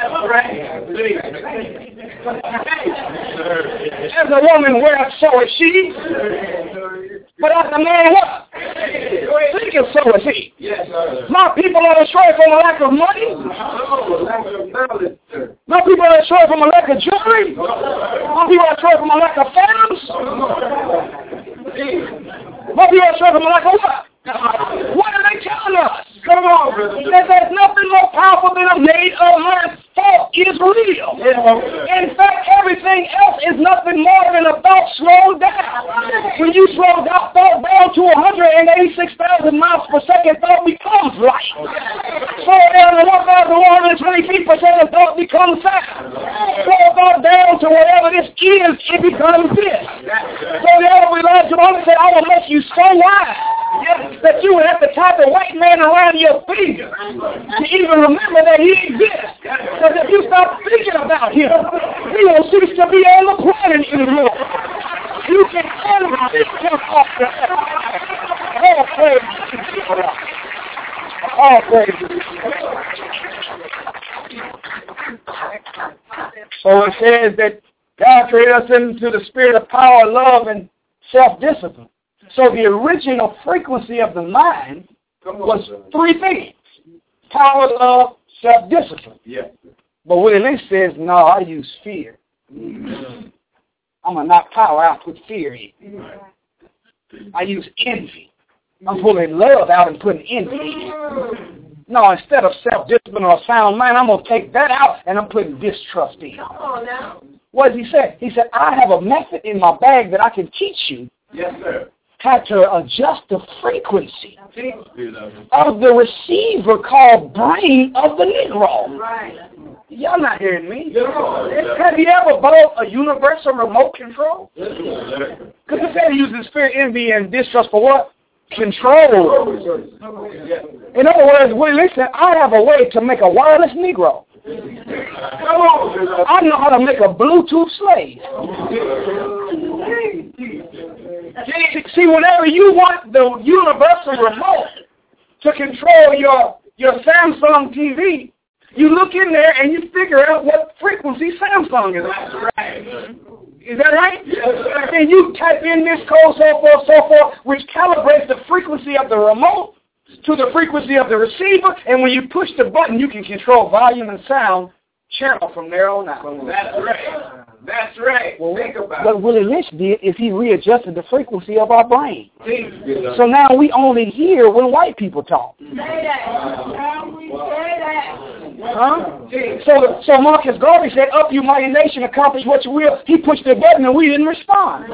As a woman wears, so is she. But as a man what? Thinking, so is he. My people are destroyed from a lack of money. My people are destroyed from a lack of jewelry. My people are destroyed from a lack of farms. My people are destroyed from a lack of what? What are they telling us? Come on. That there's nothing more powerful than a made-of-man thought is real. In fact, everything else is nothing more than a thought slowed down. When you slow that thought down to 186,000 miles per second, thought becomes light. Slow down to 1,120 feet per second, thought becomes sound. Slow thought down to whatever this is, it becomes this. So the other Elijah Muhammad said, I will make you so wise that you would have to tie the white man around your finger to even remember that he exists. Because if you stop thinking about him, he won't cease to be on the planet anymore. You can only him off the earth. All praise. So it says that God created us into the spirit of power, love, and self-discipline. So the original frequency of the mind was three things: power, love, self-discipline. Yeah. But what it says, no, I use fear. I'm going to knock power out, put fear in. I use envy. I'm pulling love out and putting envy in. No, instead of self-discipline or a sound mind, I'm going to take that out and I'm putting distrust in. What did he say? He said, I have a method in my bag that I can teach you. Yes, sir. How to adjust the frequency of the receiver called brain of the Negro. Right. Y'all not hearing me. Have you ever bought a universal remote control? Because it said he uses fear, envy, and distrust for what? Control. In other words, when they said, I have a way to make a wireless Negro. I know how to make a Bluetooth slave. See, whenever you want the universal remote to control your Samsung TV, you look in there and you figure out what frequency Samsung is. That's right. Is that right? Yes, sir. And you type in this code, so forth, which calibrates the frequency of the remote to the frequency of the receiver, and when you push the button, you can control volume and sound channel from there on out. That's right. That's right. Well, think about what Willie Lynch did is he readjusted the frequency of our brain. So now we only hear when white people talk. Say that. We say that. Huh? So Marcus Garvey said, "Up, you mighty nation, accomplish what you will." He pushed the button and we didn't respond.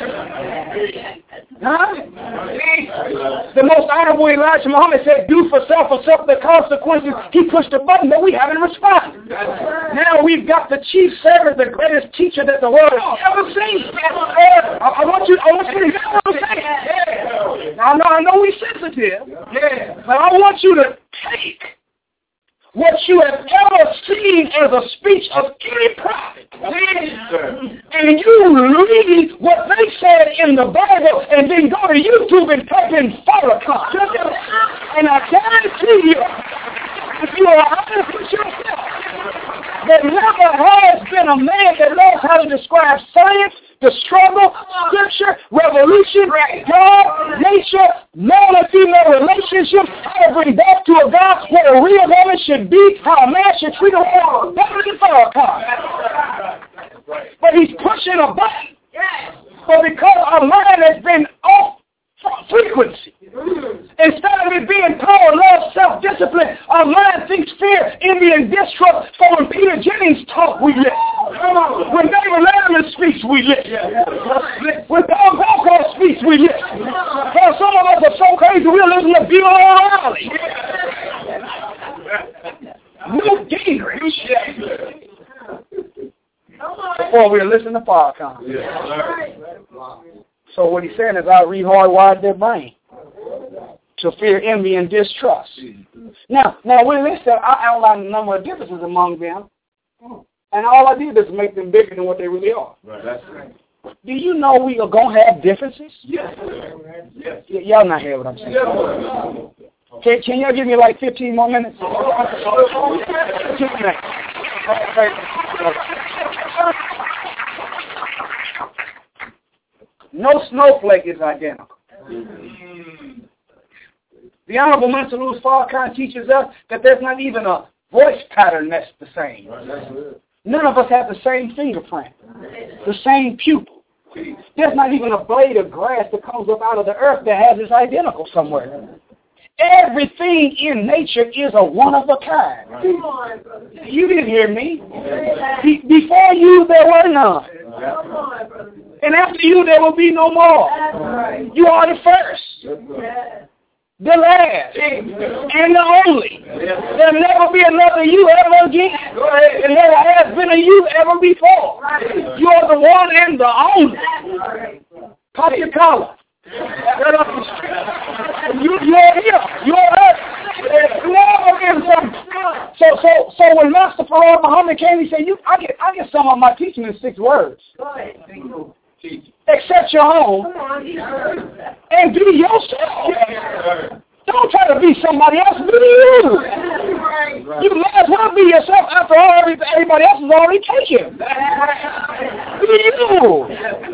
Huh? The most honorable Elijah Muhammad said, "Do for self the consequences." He pushed the button, but we haven't responded. Now we've got the chief servant, the greatest teacher that the world has ever seen. I want you to hear what I'm saying. I know we're sensitive, but I want you to take what you have ever seen as a speech of any prophet, and you read what they said in the Bible, and then go to YouTube and type in Farrakhan. And I guarantee you, if you are honest with yourself, there never has been a man that knows how to describe science, the struggle, scripture, revolution, God, nature, male and female relationships, how to bring back to a God what a real woman should be, how a man should treat a woman. Better than Farrakhan. But he's pushing a button. But because our mind has been off frequency, instead of it being power, love, self-discipline, our mind thinks fear, envy, and distrust. So when Peter Jennings talk, we listen. When David Letterman speaks, we listen. When Paul Volcker speaks, we listen. Well, some of us are so crazy, we'll listen to Bill O'Reilly. Newt Gingrich. Before we'll listen to Farrakhan. So what he's saying is I re-hardwired their brain to fear, envy, and distrust. Now when they said, I outlined a number of differences among them, and all I did is make them bigger than what they really are. Right, that's right. Do you know we are going to have differences? Yes. Y'all not hear what I'm saying. Yes. Can y'all give me like 15 more minutes? 15 minutes. No snowflake is identical. The Honorable Minister Louis Farrakhan teaches us that there's not even a voice pattern that's the same. None of us have the same fingerprint, the same pupil. There's not even a blade of grass that comes up out of the earth that has its identical somewhere. Everything in nature is a one of a kind. You didn't hear me. Before you, there were none. And after you, there will be no more. You are the first, the last, and the only. There'll never be another you ever again. And never has been a you ever before. You are the one and the only. Pop your collar. Right up the street. You're here. You're earth. Never been something. So when Master Farad Muhammad came, he said, I get some of my teaching in 6 words. Accept your home and be yourself. Don't try to be somebody else. Be you. You might as well be yourself after all everybody else is already taken. Be you.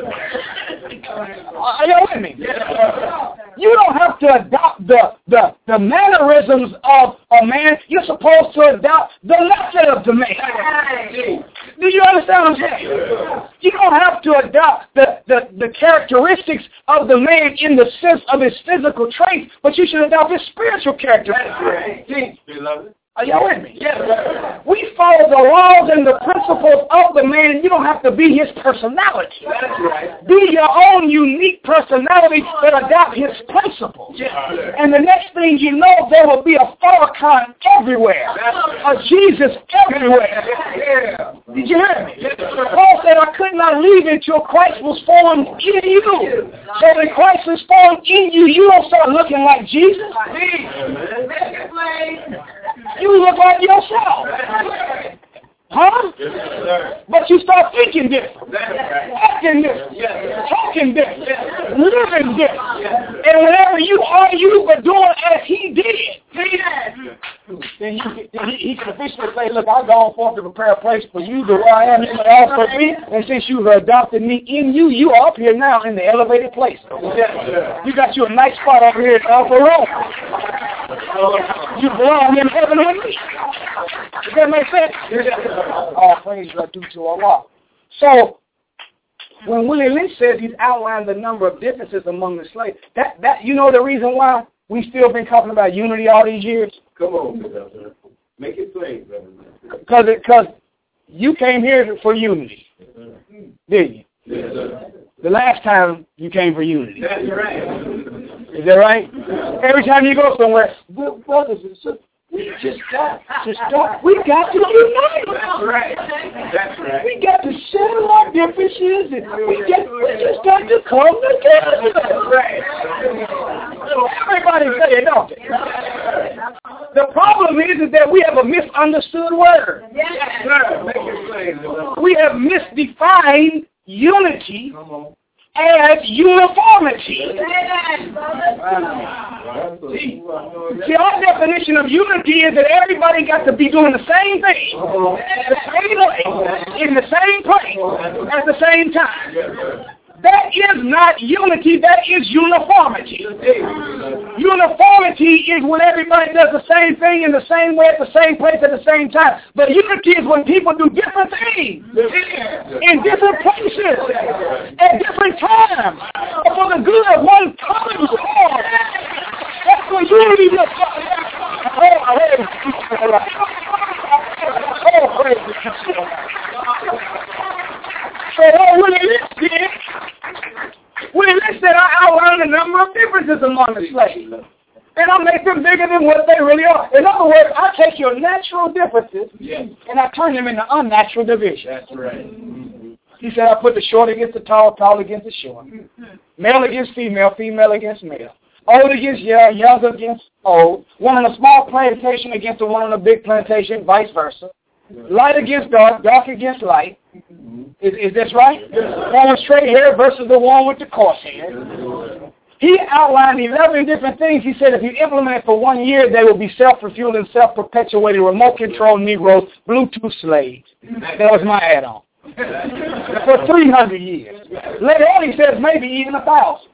Are you with me? You don't have to adopt the mannerisms of a man. You're supposed to adopt the method of the man. Do you understand what I'm saying? You don't have to adopt the characteristics of the man in the sense of his physical traits, but you should adopt his spiritual characteristics. Are y'all with me? Yes. We follow the laws and the principles of the man. You don't have to be his personality. That's right. Be your own unique personality that adopt his principles. Yes. And the next thing you know, there will be a Farrakhan everywhere. A Jesus everywhere. Yeah. Did you hear me? Yes. Paul said, I could not leave until Christ was formed in you. So when Christ is formed in you, you don't start looking like Jesus. You look like yourself. Huh? Yes, sir. But you start thinking different, Right. acting different, Yes. talking different, living different. And whenever you argue but doing as he did, then he can officially say, look, I've gone forth to prepare a place for you, the way I am in the also for me. And since you've adopted me in you, you are up here now in the elevated place. You got you a nice spot over here in Alpha Rome. You belong in heaven with me. Does that make sense? All praise are due to Allah. So, when Willie Lynch says he's outlined the number of differences among the slaves, that you know the reason why we still been talking about unity all these years? Come on, brother. Make it plain, brother. Because you came here for unity, didn't you? Yes, sir. The last time you came for unity. That's right. Is that right? Every time you go somewhere, well, brothers and sisters, we just got to start. We got to unite. That's right. That's right. We got to settle our differences, and we just got to come together. That's right. Everybody say it, don't they? The problem is that we have a misunderstood word. Yes, sir. Make it plain, brother. We have misdefined unity as uniformity. See, our definition of unity is that everybody got to be doing the same thing, the same way, in the same place, at the same time. That is not unity, that is uniformity. Uniformity is when everybody does the same thing in the same way at the same place at the same time. But unity is when people do different things in different places at different times for the good of one common cause. That's what unity looks like. So what Willie Lynch did, Willie Lynch said, I outlined a number of differences among the slaves. And I make them bigger than what they really are. In other words, I take your natural differences and I turn them into unnatural divisions. That's right. He said, I put the short against the tall, tall against the short. Male against female, female against male. Old against young, young against old. One on a small plantation against the one on a big plantation, vice versa. Light against dark, dark against light. Is this right? One with straight hair versus the one with the coarse hair. He outlined 11 different things. He said if you implement it for 1 year, they will be self-refueling, self-perpetuating, remote-controlled Negroes, Bluetooth slaves. That was my add-on. For 300 years. Later on, he says maybe even 1,000.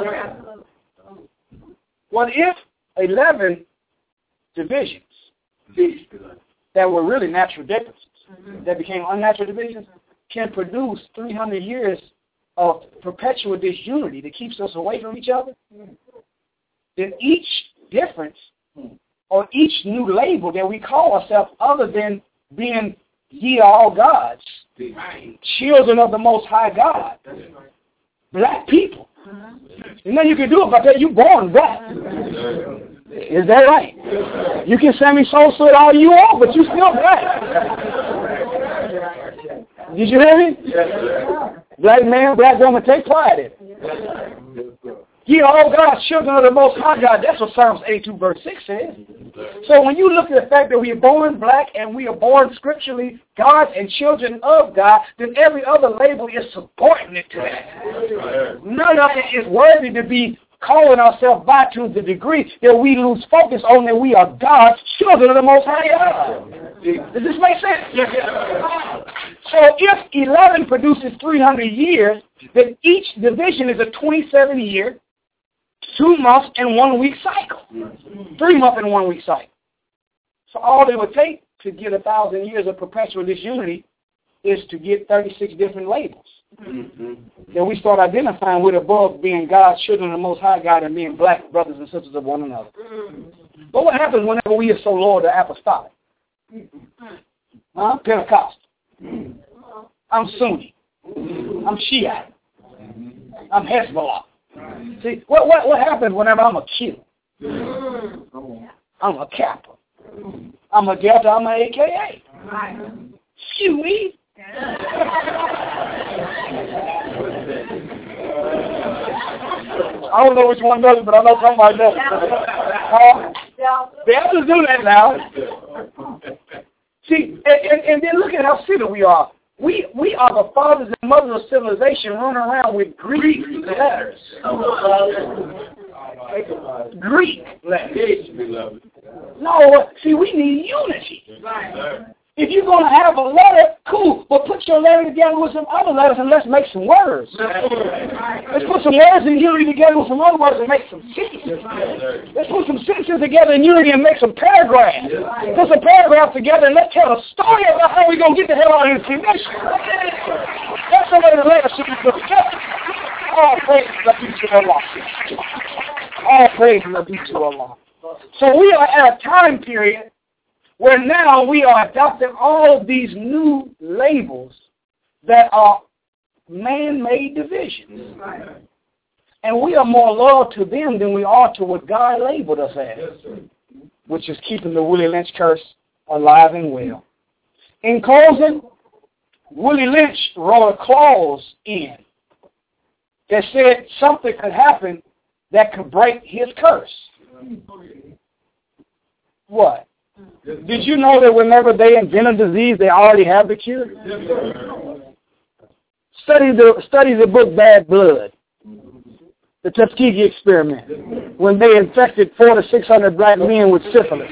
What if 11 divisions that were really natural differences, that became unnatural divisions, can produce 300 years of perpetual disunity that keeps us away from each other? Then each difference or each new label that we call ourselves other than being ye are all gods, children of the Most High God, black people. And nothing you can do about that. You're born black. Is that right? You can send me soul sweat all you want, but you still black. Did you hear me? Black man, black woman, take pride in it. Ye are all God's children of the Most High God. That's what Psalms 82 verse 6 says. So when you look at the fact that we are born black and we are born scripturally gods and children of God, then every other label is subordinate to that. None of it is worthy to be calling ourselves by to the degree that we lose focus on that we are God's children of the Most High God. Does this make sense? So if 11 produces 300 years, then each division is a 27-year, 2 months and 1 week cycle. 3 month and 1 week cycle. So all it would take to get 1,000 years of perpetual disunity is to get 36 different labels. Then we start identifying with above being God's children of the Most High God and being black brothers and sisters of one another. But what happens whenever we are so loyal to apostolic? Pentecostal. I'm Sunni. I'm Shiite. I'm Hezbollah. See, what happens whenever I'm a Q? I'm a Kappa. I'm a Delta. I'm a AKA. Huey. I don't know which one does it, but I know somebody does it. They have to do that now. See, and then look at how silly we are. We are the fathers and mothers of civilization running around with Greek letters. Greek letters. No, see, we need unity. If you're going to have a letter, cool, but put your letter together with some other letters and let's make some words. Let's put some words in unity together with some other words and make some sentences. Let's put some sentences together in unity and make some paragraphs. Put some paragraphs together and let's tell a story about how we're going to get the hell out of this condition. That's the way the letter should be put together. All praise be to Allah. All praise be to Allah. So we are at a time period where now we are adopting all of these new labels that are man-made divisions. And we are more loyal to them than we are to what God labeled us as, which is keeping the Willie Lynch curse alive and well. In closing, Willie Lynch wrote a clause in that said something could happen that could break his curse. What? Did you know that whenever they invent a disease, they already have the cure? Study the book Bad Blood, the Tuskegee experiment, when they infected 400 to 600 black men with syphilis.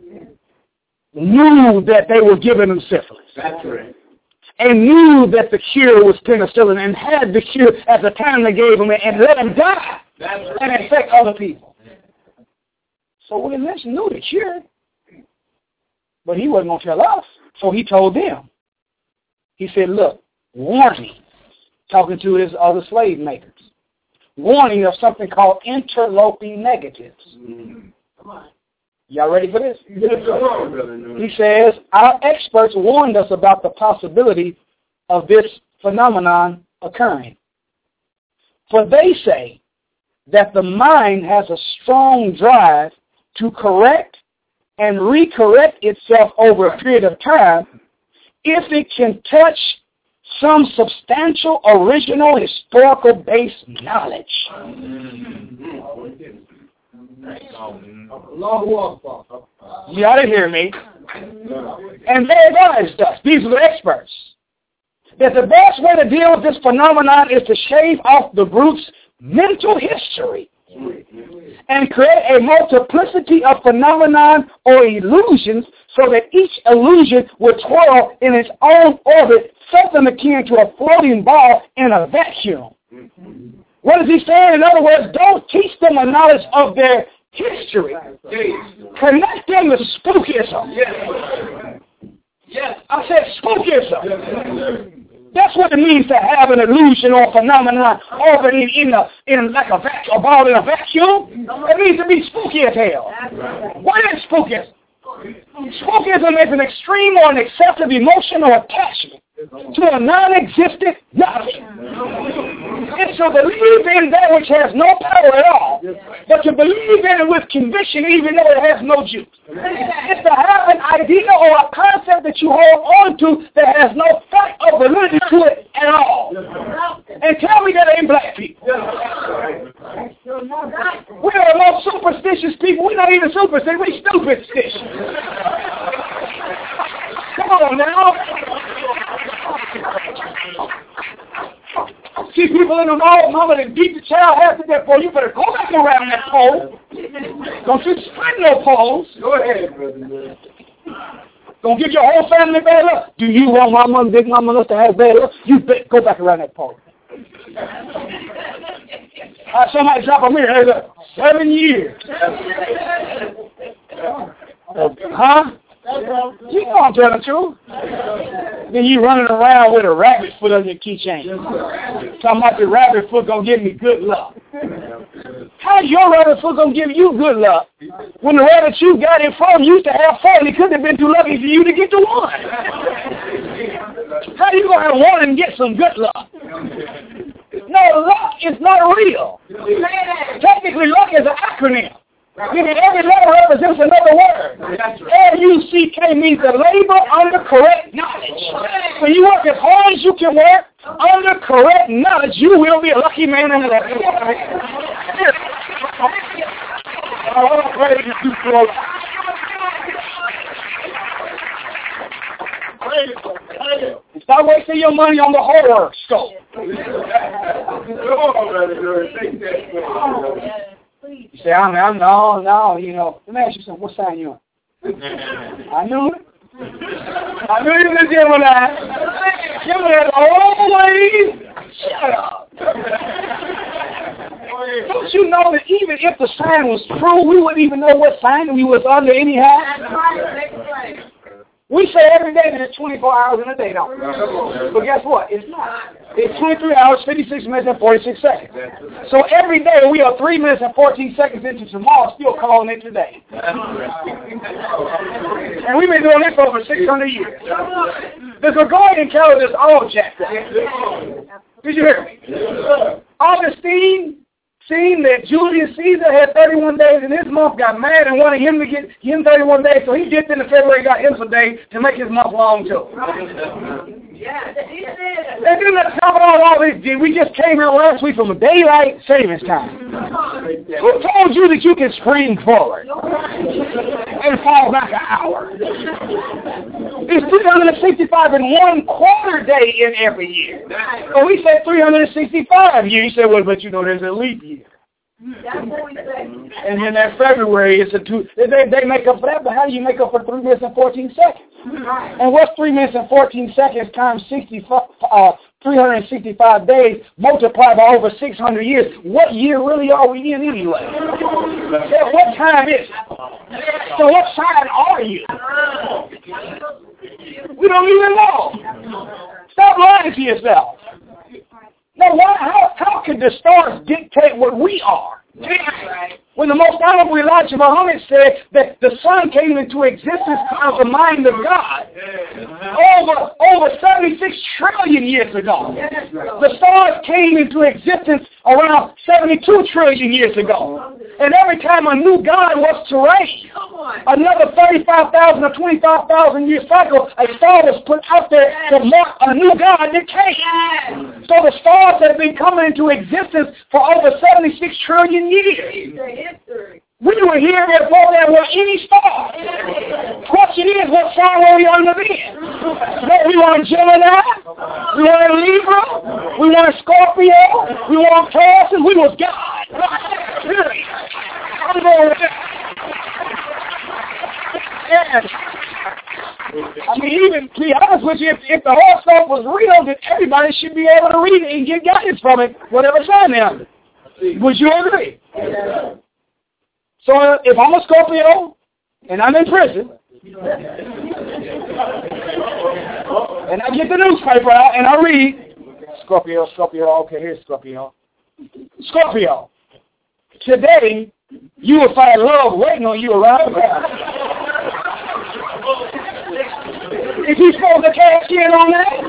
Knew that they were giving them syphilis. That's right. And knew that the cure was penicillin and had the cure at the time they gave them and let them die and infect other people. So Willie Lynch knew the cure. But he wasn't going to tell us, so he told them. He said, look, warning, talking to his other slave makers, warning of something called interloping negatives. Come on. Y'all ready for this? He says, our experts warned us about the possibility of this phenomenon occurring. For they say that the mind has a strong drive to correct and recorrect itself over a period of time if it can touch some substantial, original, historical-based knowledge. Y'all didn't hear me. And they advised us, these are the experts, that the best way to deal with this phenomenon is to shave off the group's mental history and create a multiplicity of phenomenon or illusions so that each illusion would twirl in its own orbit, something akin to a floating ball in a vacuum. What is he saying? In other words, don't teach them a knowledge of their history. Connect them to spookism. Yes. I said spookism. That's what it means to have an illusion or phenomenon orbiting in like a ball in a vacuum. It means to be spooky as hell. What is spookism? Spookism is an extreme or an excessive emotional attachment to a non-existent nothing. It's to believe in that which has no power at all, but to believe in it with conviction even though it has no juice. It's to have an idea or a concept that you hold on to that has no fact or validity to it at all. And tell me that ain't black people. We are the most superstitious people. We're not even superstitious, we're superstitious. Come on now. See people in the mall, mama, that beat the child half to death. Boy, you better go back around that pole. Don't you spread no poles. Go ahead, brother. Don't give your whole family bad luck. Do you want my mother, big mama, us to have bad luck? You go back around that pole. Somebody drop a mirror. Hey, look, 7 years. Huh? You know I'm telling the truth. Then you running around with a rabbit foot on your keychain. Talking about the rabbit foot gonna give me good luck. How's your rabbit foot gonna give you good luck when the rabbit you got in front used to have 4 and he couldn't have been too lucky for you to get to 1? How you gonna have 1 and get some good luck? No, luck is not real. Technically, luck is an acronym. Meaning every letter represents another word. L-U-C-K means the labor under correct knowledge. When you work as hard as you can work, under correct knowledge, you will be a lucky man in life. Stop wasting your money on the horoscope. You say, no, you know. Let me ask you something. What sign you on? I knew it. I knew you was Gemini. Gemini always shut up. Don't you know that even if the sign was true, we wouldn't even know what sign we was under anyhow? We say every day that it's 24 hours in a day, don't we? But guess what? It's not. It's 23 hours, 56 minutes, and 46 seconds. So every day we are 3 minutes and 14 seconds into tomorrow, still calling it today. And we've been doing this for over 600 years. The Gregorian calendar is all jacked up. Did you hear me? Augustine seen that Julius Caesar had 31 days in his month, got mad and wanted him to get him 31 days, so he dipped into February, got him some days to make his month long too. And then let's talk about all this. We just came out last week from a daylight savings time. Who told you that you can spring forward and fall back an hour? It's 365 in 1 quarter day in every year. So we said 365 years. You said, well, but you know there's a leap year. And then that February is they make up for that, but how do you make up for 3 minutes and 14 seconds? And what's 3 minutes and 14 seconds times 365 days multiplied by over 600 years? What year really are we in anyway? What time is it? So what sign are you? We don't even know. Stop lying to yourself. Now, how can the stars dictate what we are? When the most honorable Elijah Muhammad said that the sun came into existence out of the mind of God over 76 trillion years ago. The stars came into existence around 72 trillion years ago. And every time a new God was to reign, another 35,000 or 25,000 year cycle, a star was put out there to mark a new God that came. So the stars have been coming into existence for over 76 trillion years. We were here before there were any stars. Question is, what sign were we under then? We were in Gemini, we were in Libra, we were in Scorpio, we were in Taurus, and we was God. I'm going with that. I mean, even to be honest with you, if the horoscope was real, then everybody should be able to read it and get guidance from it, whatever sign they're under. Would you agree? Yeah. So if I'm a Scorpio and I'm in prison, and I get the newspaper out and I read, Scorpio, okay, here's Scorpio. Scorpio, today you will find love waiting on you around the corner. Is he supposed to cash in on that?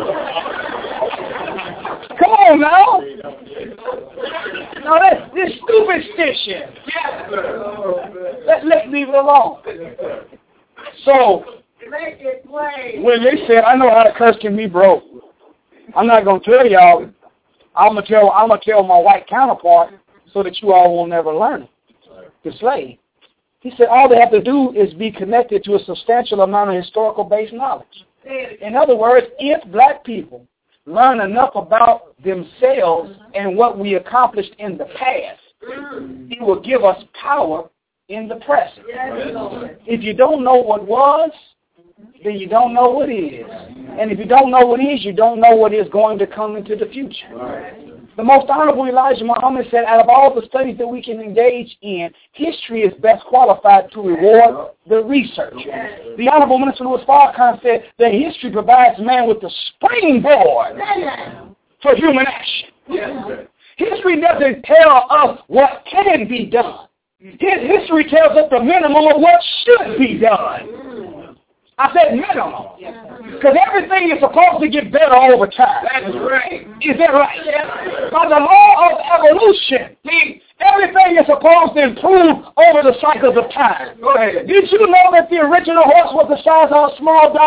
Come on now. No, that's this superstition. Let's leave it alone. So, when they said, I know how the curse can be broke, I'm not going to tell y'all. I'm going to tell my white counterpart so that you all will never learn it. The slave. He said all they have to do is be connected to a substantial amount of historical-based knowledge. In other words, if black people learn enough about themselves and what we accomplished in the past, it will give us power in the present. If you don't know what was, then you don't know what is. And if you don't know what is, you don't know what is going to come into the future. The most honorable Elijah Muhammad said, out of all the studies that we can engage in, history is best qualified to reward the researcher. The Honorable Minister Louis Farrakhan said that history provides man with the springboard for human action. History doesn't tell us what can be done. History tells us the minimum of what should be done. I said minimum. Because everything is supposed to get better over time. That's right. Is that right? By the law of evolution, everything is supposed to improve over the cycles of time. Go ahead. Did you know that the original horse was the size of a small dog?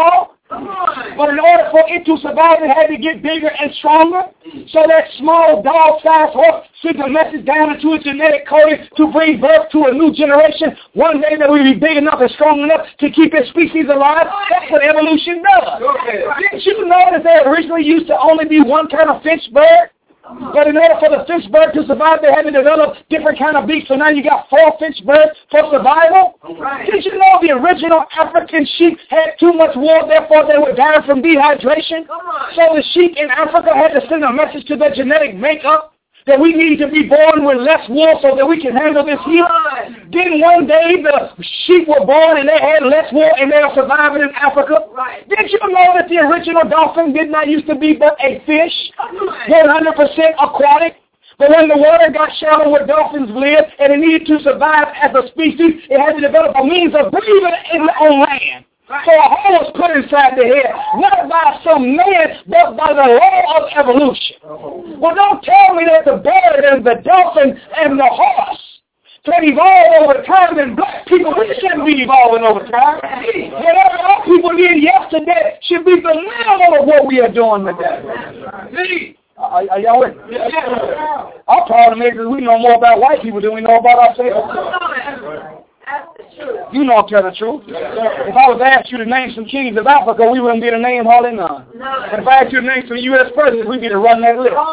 But in order for it to survive, it had to get bigger and stronger. So that small dog-sized horse sent a message down into its genetic coding to bring birth to a new generation. One day that will be big enough and strong enough to keep its species alive. That's what evolution does. Didn't you know that there originally used to only be one kind of finch bird? But in order for the finch bird to survive, they had to develop different kind of beaks. So now you got 4 finch birds for survival. Did you know the original African sheep had too much wool, therefore they would die from dehydration? So the sheep in Africa had to send a message to their genetic makeup that we need to be born with less wool so that we can handle this heat. Then one day the sheep were born and they had less wool and they are surviving in Africa. Did you know that the original dolphin did not used to be but a fish, 100% aquatic? But when the water got shallow where dolphins live and it needed to survive as a species, it had to develop a means of breathing on land. So a hole was put inside the head, not by some man, but by the law of evolution. Well, don't tell me that the bird and the dolphin and the horse can evolve over time, and black people, we shouldn't be evolving over time. Whatever our people did yesterday should be the minimum of what we are doing today. Are y'all with me? Our problem is we know more about white people than we know about ourselves. You know I'm telling the truth. If I was to ask you to name some kings of Africa, we wouldn't be able to name hardly none. But if I asked you to name some U.S. presidents, we'd be able to run that list.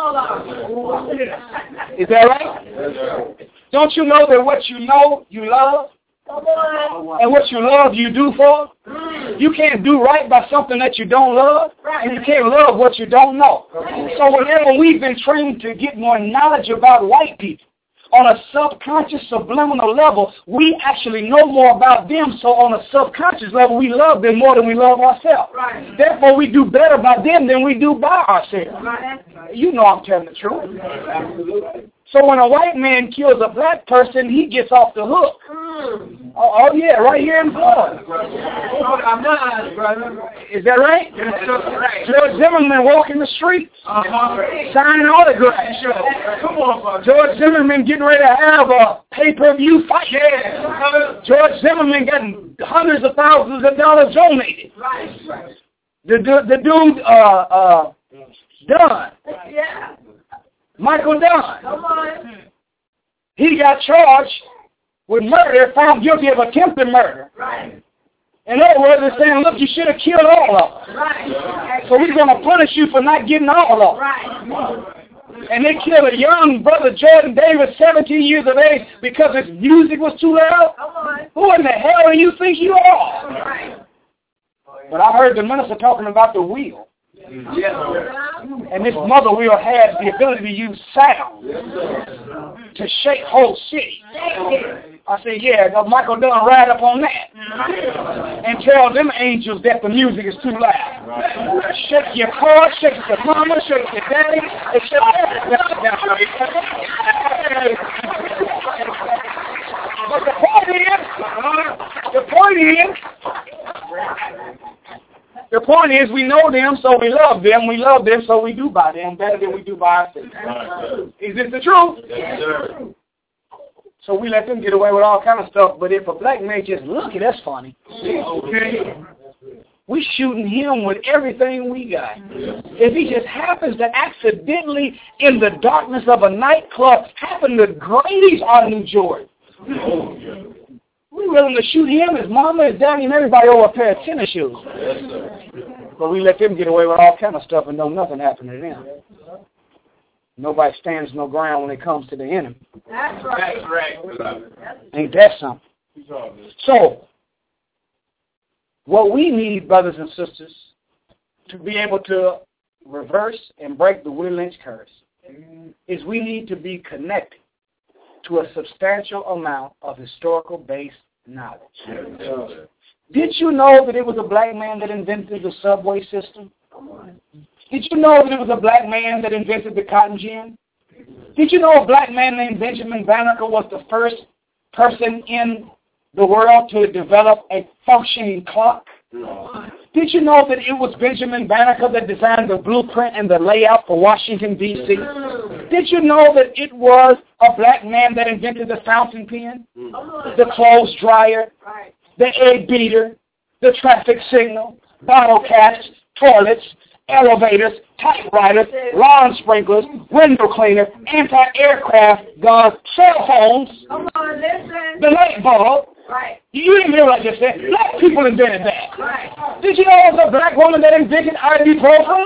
Is that right? Don't you know that what you know, you love? And what you love, you do for? You can't do right by something that you don't love, and you can't love what you don't know. So whenever we've been trained to get more knowledge about white people, on a subconscious, subliminal level, we actually know more about them. So on a subconscious level, we love them more than we love ourselves. Therefore, we do better by them than we do by ourselves. You know I'm telling the truth. Absolutely. So when a white man kills a black person, he gets off the hook. Oh yeah, right here in Florida. Is that right? George Zimmerman walking the streets, signing autographs. Come on, George Zimmerman getting ready to have a pay-per-view fight. George Zimmerman getting hundreds of thousands of dollars donated. The dude, Dunn. Michael Dunn. He got charged with murder, found guilty of attempted murder. In other words, they're saying, look, you should have killed all of them. So we're going to punish you for not getting all of them. And they killed a young brother, Jordan Davis, 17 years of age, because his music was too loud. Who in the hell do you think you are? But I heard the minister talking about the wheel. And this mother wheel has the ability to use sound to shake whole cities. I said, yeah, Michael Dunn ride up on that and tell them angels that the music is too loud. Shake your car, shake your mama, shake your daddy, and shake But the point is, we know them, so we love them. We love them, so we do by them better than we do by ourselves. Is this the truth? Yes, sir. So we let them get away with all kind of stuff. But if a black man just look at, that's funny. Okay. We shooting him with everything we got. If he just happens to accidentally, in the darkness of a nightclub, happen to graze our New Jordan, we're willing to shoot him, his mama, his daddy, and everybody over a pair of tennis shoes. Yes, sir. But we let them get away with all kind of stuff and know nothing happened to them. Nobody stands no ground when it comes to the enemy. That's right. That's right. Ain't that something? So, what we need, brothers and sisters, to be able to reverse and break the Willie Lynch curse, is we need to be connected to a substantial amount of historical-based knowledge. Did you know that it was a black man that invented the subway system? Did you know that it was a black man that invented the cotton gin? Did you know a black man named Benjamin Banneker was the first person in the world to develop a functioning clock? Did you know that it was Benjamin Banneker that designed the blueprint and the layout for Washington, D.C.? Did you know that it was a black man that invented the fountain pen, the clothes dryer, the egg beater, the traffic signal, bottle caps, toilets, elevators, typewriters, lawn sprinklers, window cleaners, anti-aircraft guns, cell phones, the light bulb. Right. You didn't hear what I just said. Black people invented that. Right. Did you know it was a black woman that invented ibuprofen?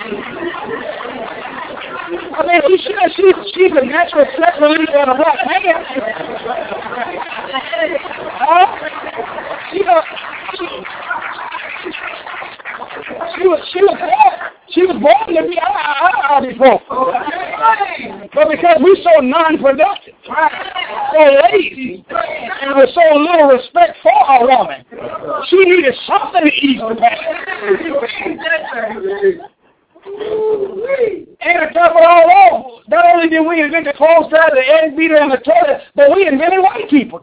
I mean, she's a natural sex reliever and a black man. She was born to be ibuprofen. But because we're so non-productive, so lazy, and with so little respect for our woman, she needed something to ease the pain. And to top it all off, not only did we invent the clothes dryer, the egg beater, and the toilet, but we invented white people.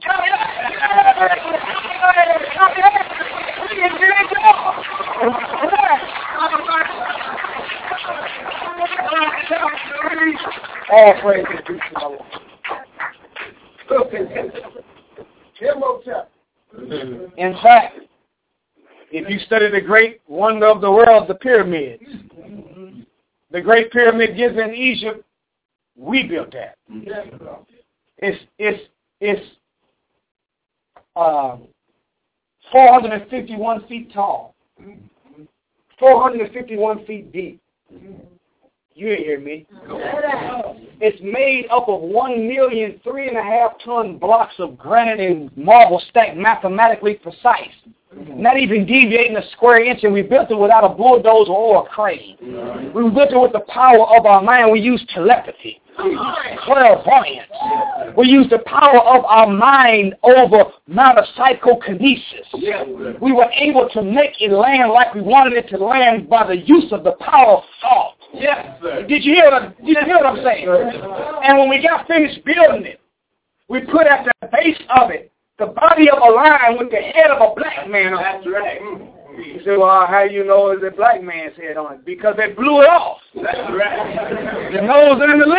We invented y'all. All praise to the In fact, if you study the great wonder of the world, the pyramids, the great pyramid Giza in Egypt, we built that. It's 451 feet tall, 451 feet deep. You didn't hear me. It's made up of 1,003.5 ton blocks of granite and marble stacked mathematically precise, not even deviating a square inch, and we built it without a bulldozer or a crane. We built it with the power of our mind. We used telepathy, clairvoyance. We used the power of our mind over matter psychokinesis. We were able to make it land like we wanted it to land by the use of the power of thought. Yes, sir. Did you hear what I'm saying? And when we got finished building it, we put at the base of it the body of a lion with the head of a black man on it. That's right. You say, well, how do you know it's a black man's head on it? Because they blew it off. That's right. The nose and the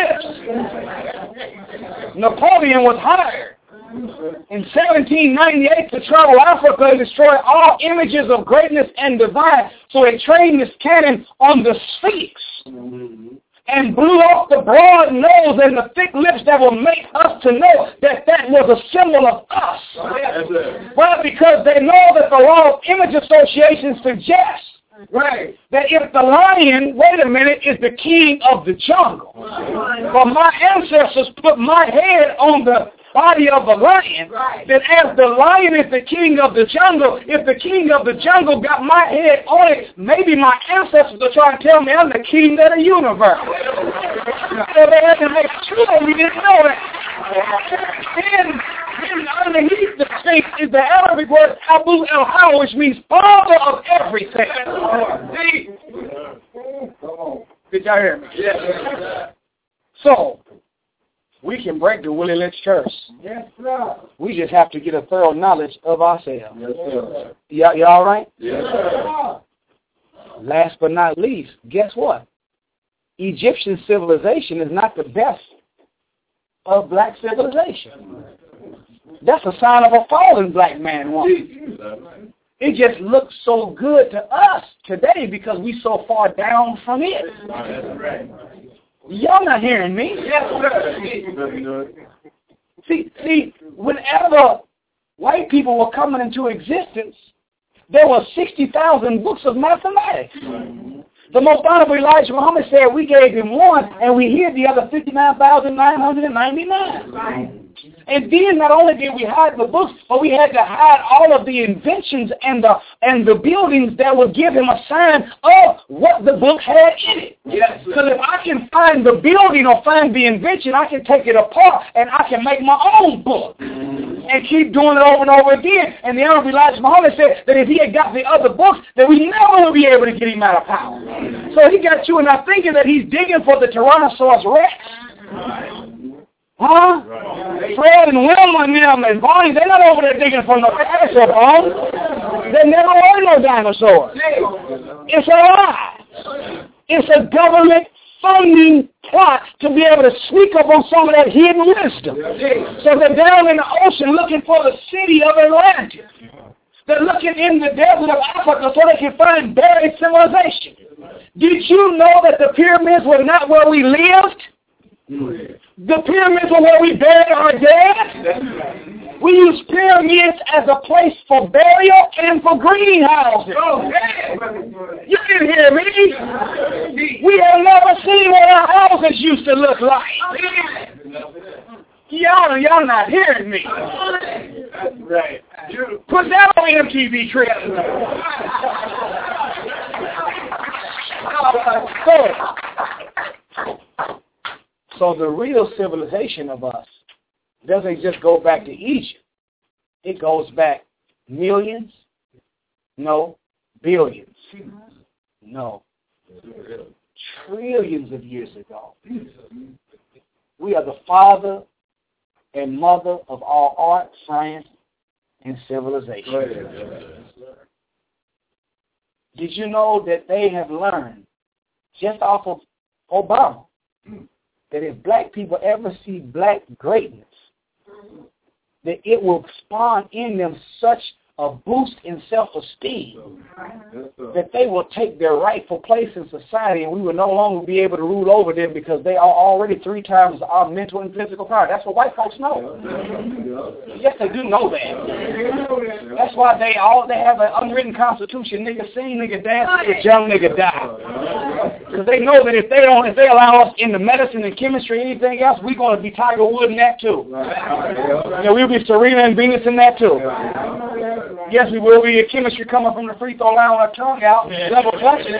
lips. Napoleon was hired in 1798 to travel Africa and destroy all images of greatness and divine. So he trained his cannon on the Sphinx and blew off the broad nose and the thick lips that will make us to know that that was a symbol of us. Well, because they know that the law of image association suggests that if the lion, wait a minute, is the king of the jungle, but my ancestors put my head on the body of the lion, then as the lion is the king of the jungle, if the king of the jungle got my head on it, maybe my ancestors are trying to tell me I'm the king of the universe. So they had to make sure we didn't know that. Then underneath the Sphinx is the Arabic word Abu el-Hawa, which means father of everything. See? Did y'all hear me? Yes. So, we can break the Willie Lynch curse. Yes, sir. We just have to get a thorough knowledge of ourselves. Yes, sir. You all right? Yes, sir. Last but not least, guess what? Egyptian civilization is not the best of black civilization. That's a sign of a fallen black man woman. It just looks so good to us today because we're so far down from it. That's right. Y'all not hearing me? Yes, sir. See, whenever white people were coming into existence, there were 60,000 books of mathematics. The most honorable Elijah Muhammad said we gave him one and we hid the other 59,999. And then not only did we hide the books, but we had to hide all of the inventions and the buildings that would give him a sign of what the book had in it. Yes. Because if I can find the building or find the invention, I can take it apart and I can make my own book and keep doing it over and over again. And the Honorable Elijah Muhammad said that if he had got the other books, that we never would be able to get him out of power. So he got you and I thinking that he's digging for the Tyrannosaurus Rex. Huh? Fred and Wilma and them and Bonnie, they're not over there digging for no dinosaur bones. There never were no dinosaurs. It's a lie. It's a government funding plot to be able to sneak up on some of that hidden wisdom. So they're down in the ocean looking for the city of Atlantis. They're looking in the desert of Africa so they can find buried civilization. Did you know that the pyramids were not where we lived? The pyramids were where we buried our dead. We use pyramids as a place for burial and for greenhouses. You didn't hear me. We have never seen what our houses used to look like. Y'all not hearing me. Right. Put that on MTV Trip. So the real civilization of us doesn't just go back to Egypt. It goes back millions, no, billions, no, trillions of years ago. We are the father and mother of all art, science, and civilization. Did you know that they have learned, just off of Obama, that if black people ever see black greatness, that it will spawn in them such a boost in self-esteem that they will take their rightful place in society, and we will no longer be able to rule over them because they are already 3 times our mental and physical power. That's what white folks know. Yes, they do know that. That's why they have an unwritten constitution. Nigga sing, nigga dance, nigga young, nigga die. Because they know that if they allow us into medicine and chemistry and anything else, we're going to be Tiger Woods in that too. We'll be Serena and Venus in that too. Yes, we will be a chemistry coming from the free throw line with our tongue out, double touching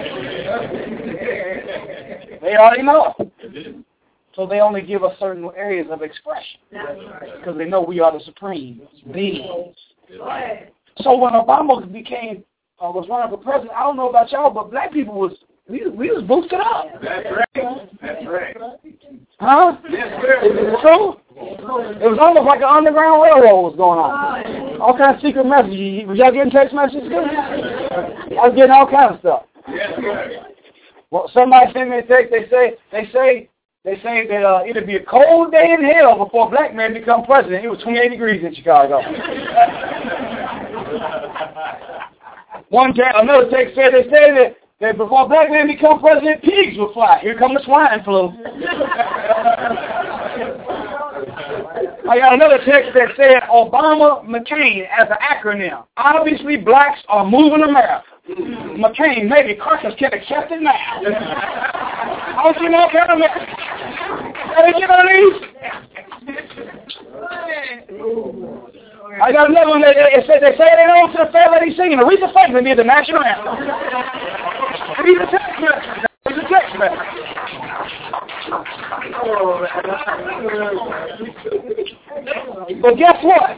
it. They already know. So they only give us certain areas of expression because they know we are the supreme beings. So when Obama was running for president, I don't know about y'all, but black people we was boosted up. That's right. Huh? Is it true? It was almost like an underground railroad was going on. All kinds of secret messages. Was y'all getting text messages too? I was getting all kinds of stuff. Well, somebody sent me a text. They say that it'll be a cold day in hell before a black man become president. It was 28 degrees in Chicago. One time, another text said that before black men become president, pigs will fly. Here comes the swine flu. I got another text that said Obama McCain as an acronym. Obviously, blacks are moving America. McCain, maybe crackers can accept it now. I don't see no kind of Gotta get on these. I got another one that they say they don't to the Fair Lady singing. Aretha Franklin did the national anthem. Read the text message. Read the text message. But guess what?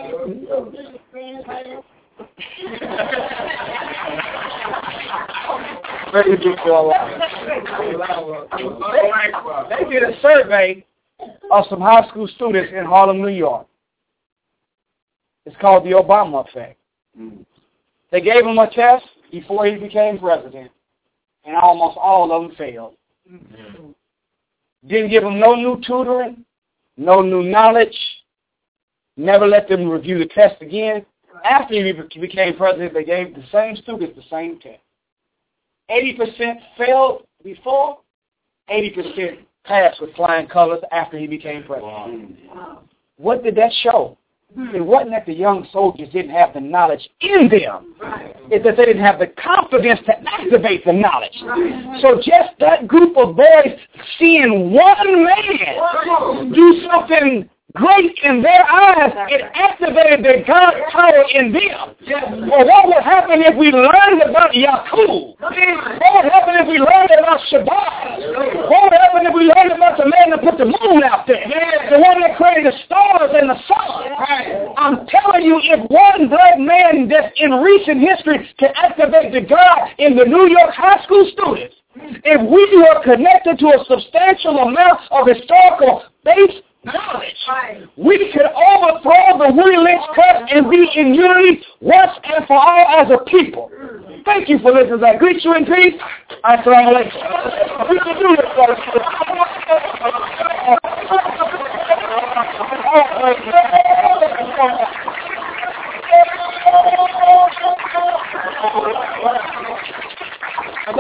They did a survey of some high school students in Harlem, New York. It's called the Obama effect. They gave him a test before he became president, and almost all of them failed. Didn't give them no new tutoring, no new knowledge, never let them review the test again. After he became president, they gave the same students the same test. 80% failed before, 80% passed with flying colors after he became president. What did that show? It wasn't that the young soldiers didn't have the knowledge in them. It's that they didn't have the confidence to activate the knowledge. So just that group of boys seeing one man do something great in their eyes, it activated the God power in them. Well, what would happen if we learned about Yaqub? What would happen if we learned about Shabbat? What would happen if we learned about the man that put the moon out there? The one that created the stars and the sun. I'm telling you, if one black man that's in recent history can activate the God in the New York high school students, if we were connected to a substantial amount of historical base knowledge, we could overthrow the Willie Lynch cut and be in unity once and for all as a people. Thank you for listening. I greet you in peace. Assalamu alaikum. We can do this, brother.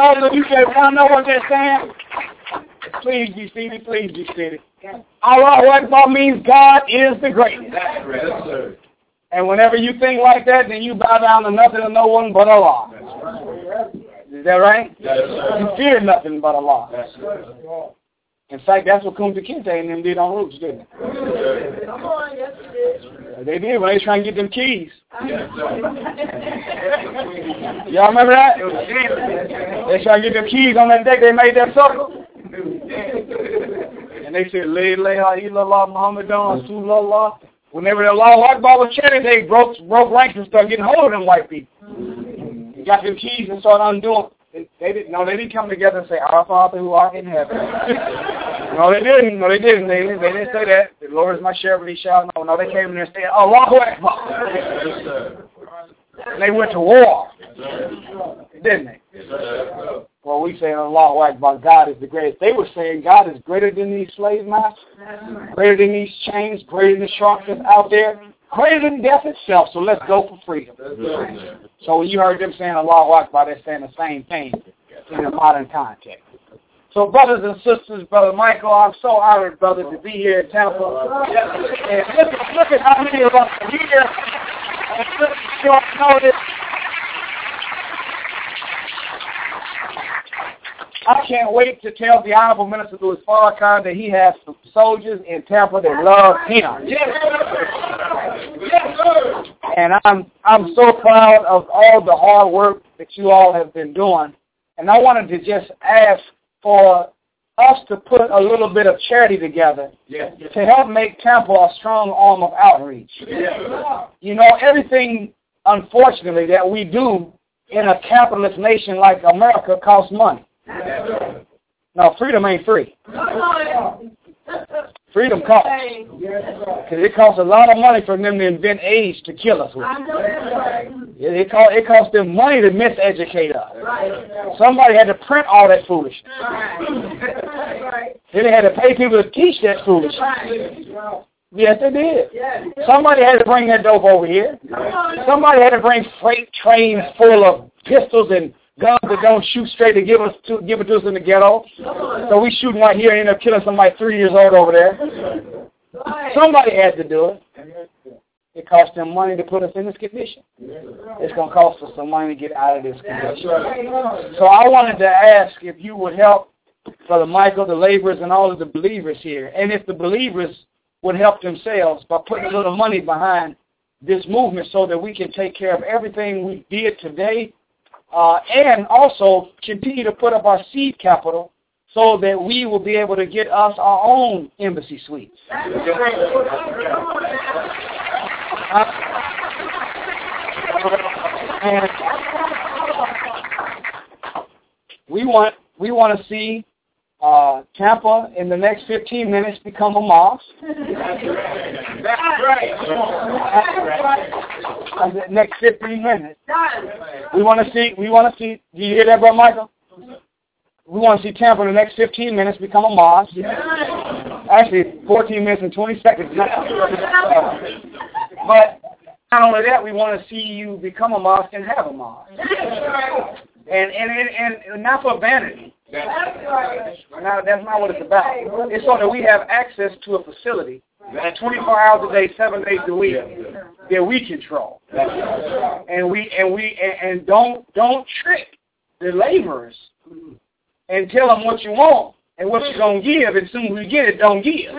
those of you that want to know what they're saying, please be seated, please be seated. Allahu Akbar means God is the greatest. That's right. Yes, sir. And whenever you think like that, then you bow down to nothing and no one but Allah. That's right. Is that right? Yes, sir. You fear nothing but Allah. That's right. In fact, that's what Kunta Kinte and them did on Roots, didn't they? They did when they was trying to get them keys. Yes, sir. Y'all remember that? They tried to get them keys on that deck. They made that circle. And they said, La ilaha illallah Muhammadun Rasulullah. Whenever the Allahu Akbar was chanted, they broke ranks and started getting hold of them white people. They got them keys and started undoing. They didn't come together and say, Our Father who art in heaven. No, they didn't. They didn't say that. The Lord is my shepherd, he shall know. No, they came in there and said, Allahu Akbar. And they went to war. Didn't they? Well, we say Allahu Akbar, God is the greatest. They were saying God is greater than these slave masters, greater than these chains, greater than the sharks that's out there, greater than death itself. So let's go for freedom. So when you heard them saying Allahu Akbar, they're saying the same thing in a modern context. So brothers and sisters, Brother Michael, I'm so honored, brother, to be here in Tampa. And look at how many of us are here. And short notice. I can't wait to tell the Honorable Minister Louis Farrakhan that he has some soldiers in Tampa that love him. And I'm so proud of all the hard work that you all have been doing. And I wanted to just ask for us to put a little bit of charity together to help make Tampa a strong arm of outreach. You know, everything, unfortunately, that we do in a capitalist nation like America costs money. No, freedom ain't free. Freedom costs. Because it costs a lot of money for them to invent AIDS to kill us with. It costs them money to miseducate us. Somebody had to print all that foolishness. Then they had to pay people to teach that foolishness. Yes, they did. Somebody had to bring that dope over here. Somebody had to bring freight trains full of pistols and guns that don't shoot straight to give it to us in the ghetto. So we shooting right here and end up killing somebody 3 years old over there. Somebody had to do it. It cost them money to put us in this condition. It's going to cost us some money to get out of this condition. So I wanted to ask if you would help Brother Michael, the laborers, and all of the believers here. And if the believers would help themselves by putting a little money behind this movement so that we can take care of everything we did today, and also continue to put up our seed capital so that we will be able to get us our own embassy suites. And we want to see Tampa in the next 15 minutes become a mosque. That's right. The next 15 minutes. We want to see, do you hear that, Brother Michael? We want to see Tampa in the next 15 minutes become a mosque. Actually, 14 minutes and 20 seconds now. But not only that, we want to see you become a mosque and have a mosque. And not for vanity. Now, that's not what it's about. It's so that we have access to a facility that 24 hours a day, 7 days a week that we control. And don't trick the laborers and tell them what you want and what you're going to give, and soon as we get it, don't give.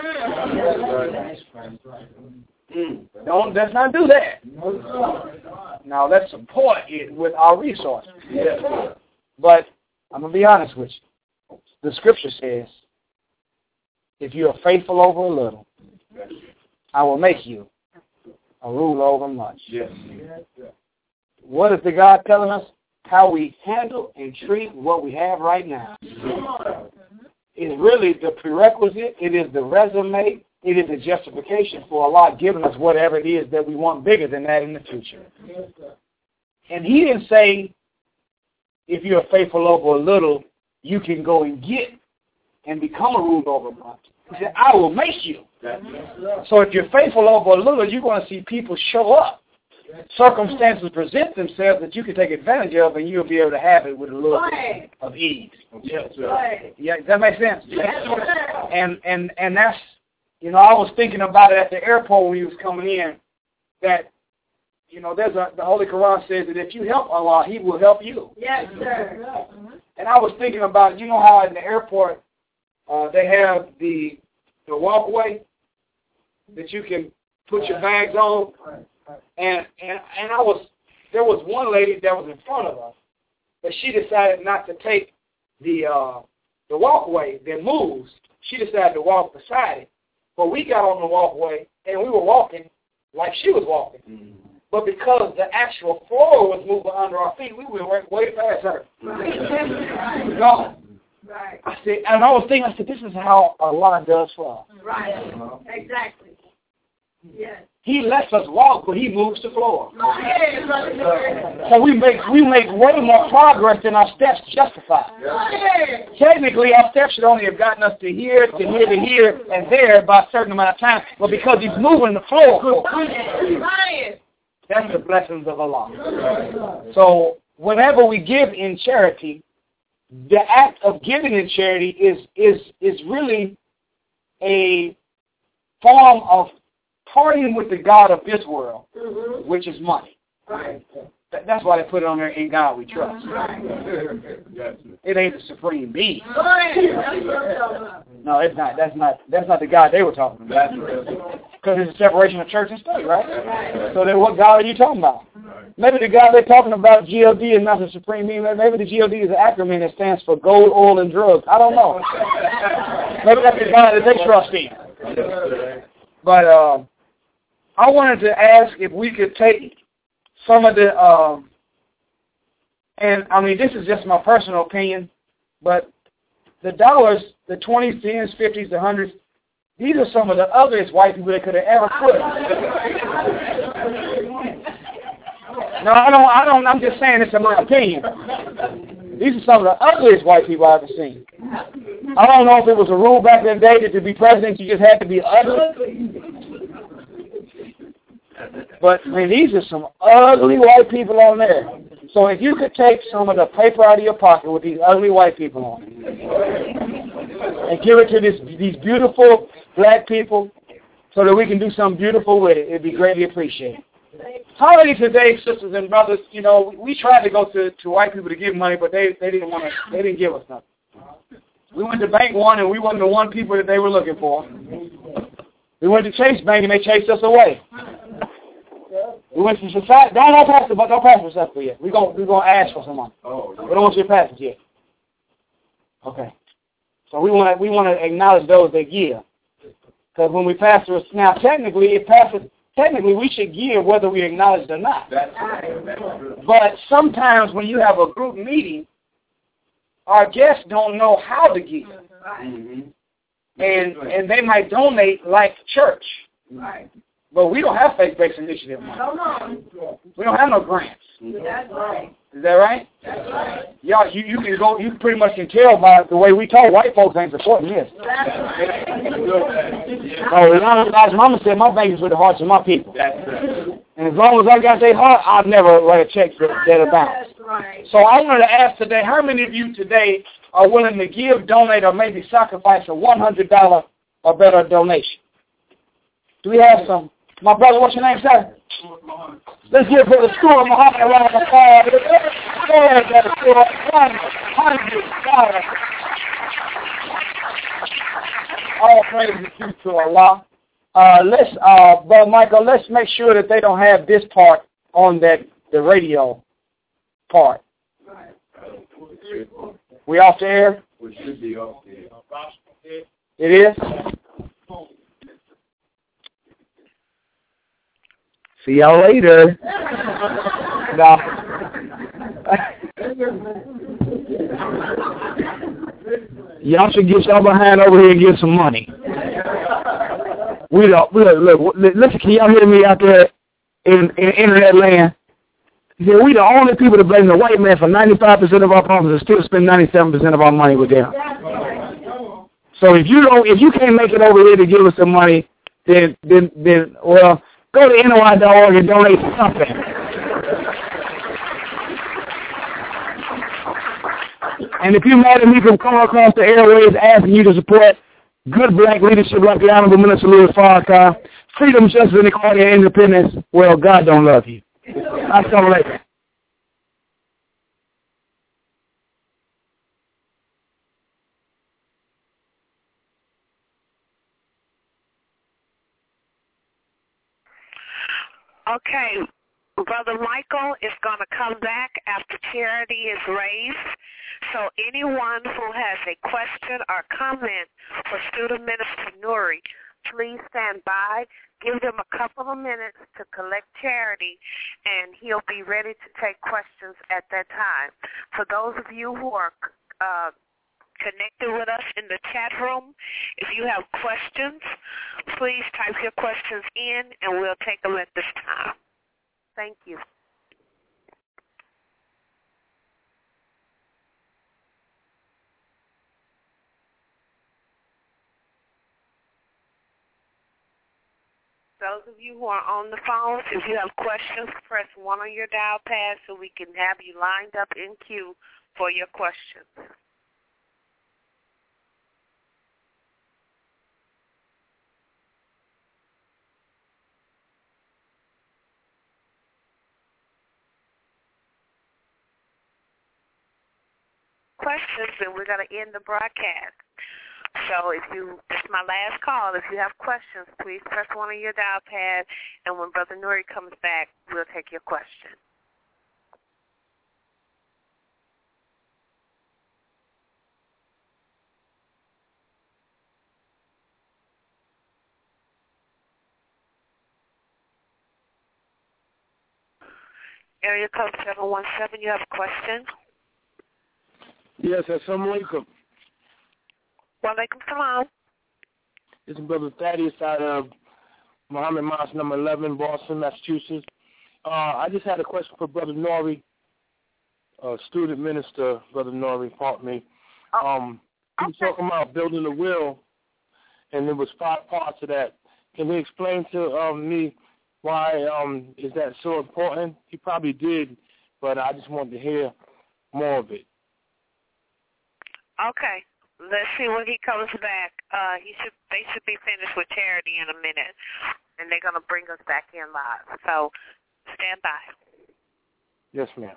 Let's not do that. Now, let's support it with our resources. But I'm going to be honest with you. The scripture says, if you are faithful over a little, I will make you a ruler over much. What is the God telling us? How we handle and treat what we have right now. It's really the prerequisite. It is the resume. It is the justification for Allah giving us whatever it is that we want bigger than that in the future. And he didn't say, if you're faithful over a little, you can go and get and become a ruler over much. He said, I will make you. So if you're faithful over a little, you're going to see people show up circumstances present themselves that you can take advantage of, and you'll be able to have it with a little bit of ease. Yes, sir. Yeah, does that make sense? Yes, sir. And that's, you know, I was thinking about it at the airport when he was coming in, that, you know, the Holy Quran says that if you help Allah, He will help you. Yes, sir. And I was thinking about, you know how in the airport they have the walkway that you can put your bags on, and there was one lady that was in front of us, but she decided not to take the walkway that moves. She decided to walk beside it. But we got on the walkway and we were walking like she was walking. Mm-hmm. But because the actual floor was moving under our feet, we went way past her. Right. Gone. Right. I said, and I was thinking, I said, this is how Allah does for us. Right. Exactly. Yes. He lets us walk, but He moves the floor. Right. So we make way more progress than our steps justify. Right. Technically, our steps should only have gotten us to here, to here, to here, and there by a certain amount of time. But because He's moving the floor, Right. that's the blessings of Allah. So whenever we give in charity, the act of giving in charity is really a form of partying with the God of this world, which is money. Right. That's why they put it on there, in God we trust. Right. It ain't the supreme being. Right. No, it's not. That's not the God they were talking about. Because it's a separation of church and state, right? So then what God are you talking about? Maybe the God they're talking about, GOD, is not the supreme being. Maybe the GOD is an acronym that stands for gold, oil, and drugs. I don't know. Maybe that's the God that they trust in. But I wanted to ask if we could take some of the, and I mean, this is just my personal opinion, but the dollars, the 20s, 10s, 50s, the 100s, these are some of the ugliest white people they could have ever put. No, I don't, I'm just saying this in my opinion. These are some of the ugliest white people I've ever seen. I don't know if it was a rule back in the day that to be president you just had to be ugly. But, I mean, these are some ugly white people on there. So if you could take some of the paper out of your pocket with these ugly white people on it and give it to these beautiful black people so that we can do something beautiful with it, it'd be greatly appreciated. Holiday today, sisters and brothers, you know, we tried to go to white people to give money, but they didn't give us nothing. We went to Bank One, and we wasn't the one people that they were looking for. We went to Chase Bank, and they chased us away. We went to society. Don't pass the stuff for yet. We're gonna ask for some money. We don't want you to pass it yet. Okay. So we want to acknowledge those that give, because when we pass through, now technically we should give whether we acknowledge it or not. But sometimes when you have a group meeting, our guests don't know how to give, and they might donate like church. Right. But we don't have faith-based initiative money. No. We don't have no grants. That's right. Is that right? That's right. Y'all, you can go. You pretty much can tell by the way we talk. White folks ain't supporting this. That's right. So as long as Mama said, my bank is with the hearts of my people. That's right. And as long as I got their heart, I'll never write a check for that amount. That's right. So I wanted to ask today, how many of you today are willing to give, donate, or maybe sacrifice a $100 or better donation? Do we have some? My brother, what's your name, sir? Let's give for the Stuart Muhammad a round of applause. Go ahead, brother Stuart. $100. All praise is due to Allah. Brother Michael, let's make sure that they don't have this part on the radio part. We off the air? We should be off the air. It is? See y'all later. No. Y'all should get y'all behind over here and get some money. Look, listen, can y'all hear me out there in internet land? Yeah, we the only people that blame the white man for 95% of our problems and still spend 97% of our money with them. So if you can't make it over here to give us some money, then well, Go to NOI.org and donate something. And if you're mad at me from coming across the airways asking you to support good black leadership like the Honorable Minister Louis Farrakhan, freedom, justice, and equality and independence, well, God don't love you. Assalamu alaikum. Okay, Brother Michael is going to come back after charity is raised. So anyone who has a question or comment for Student Minister Nuri, please stand by. Give them a couple of minutes to collect charity, and he'll be ready to take questions at that time. For those of you who are connected with us in the chat room, if you have questions, please type your questions in, and we'll take them at this time. Thank you. Those of you who are on the phones, if you have questions, press 1 on your dial pad so we can have you lined up in queue for your questions. Questions, and we're going to end the broadcast. So this is my last call. If you have questions, please press 1 on your dial pad, and when Brother Nuri comes back, we'll take your question. Area code 717, you have a question? Yes, assalamu alaikum. Walaikum salam. This is Brother Thaddeus out of Muhammad Mosque, number 11, Boston, Massachusetts. I just had a question for Brother Nuri, student minister, Brother Nuri, pardon me. He was talking about building a will, and there was 5 parts of that. Can he explain to me why is that so important? He probably did, but I just wanted to hear more of it. Okay. Let's see when he comes back. They should be finished with charity in a minute, and they're going to bring us back in live. So stand by. Yes, ma'am.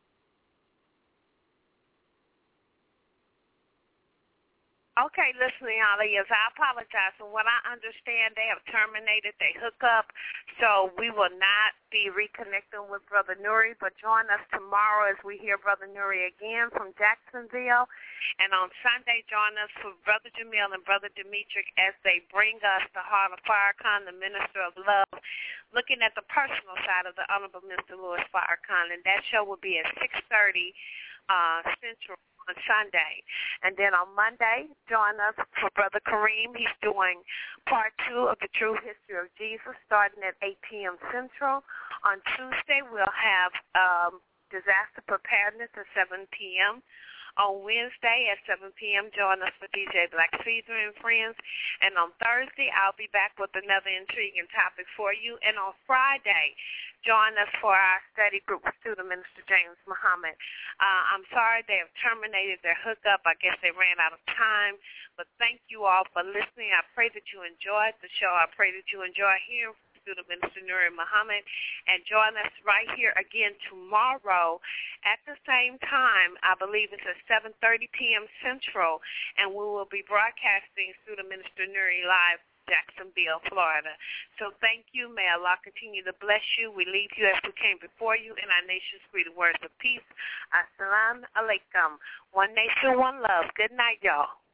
Okay, listening audience, I apologize. From what I understand, they have terminated their hookup, so we will not be reconnecting with Brother Nuri, but join us tomorrow as we hear Brother Nuri again from Jacksonville. And on Sunday, join us for Brother Jamil and Brother Demetric as they bring us the heart of Farrakhan, the minister of love, looking at the personal side of the Honorable Mr. Louis Farrakhan. And that show will be at 6:30 Central on Sunday. And then on Monday, join us for Brother Kareem. He's doing part 2 of the True History of Jesus starting at 8 p.m. Central. On Tuesday, we'll have disaster preparedness at 7 p.m. On Wednesday at 7 p.m., join us for DJ Black Caesar and Friends. And on Thursday, I'll be back with another intriguing topic for you. And on Friday, join us for our study group with Student Minister James Muhammad. I'm sorry they have terminated their hookup. I guess they ran out of time. But thank you all for listening. I pray that you enjoyed the show. I pray that you enjoy hearing from Student Minister Nuri Muhammad. And join us right here again tomorrow at the same time. I believe it's at 7:30 p.m. Central. And we will be broadcasting Student Minister Nuri live, Jacksonville, Florida. So thank you. May Allah continue to bless you. We leave you as we came before you in our nation's greeting words of peace. Assalamu alaikum. One nation, one love. Good night, y'all.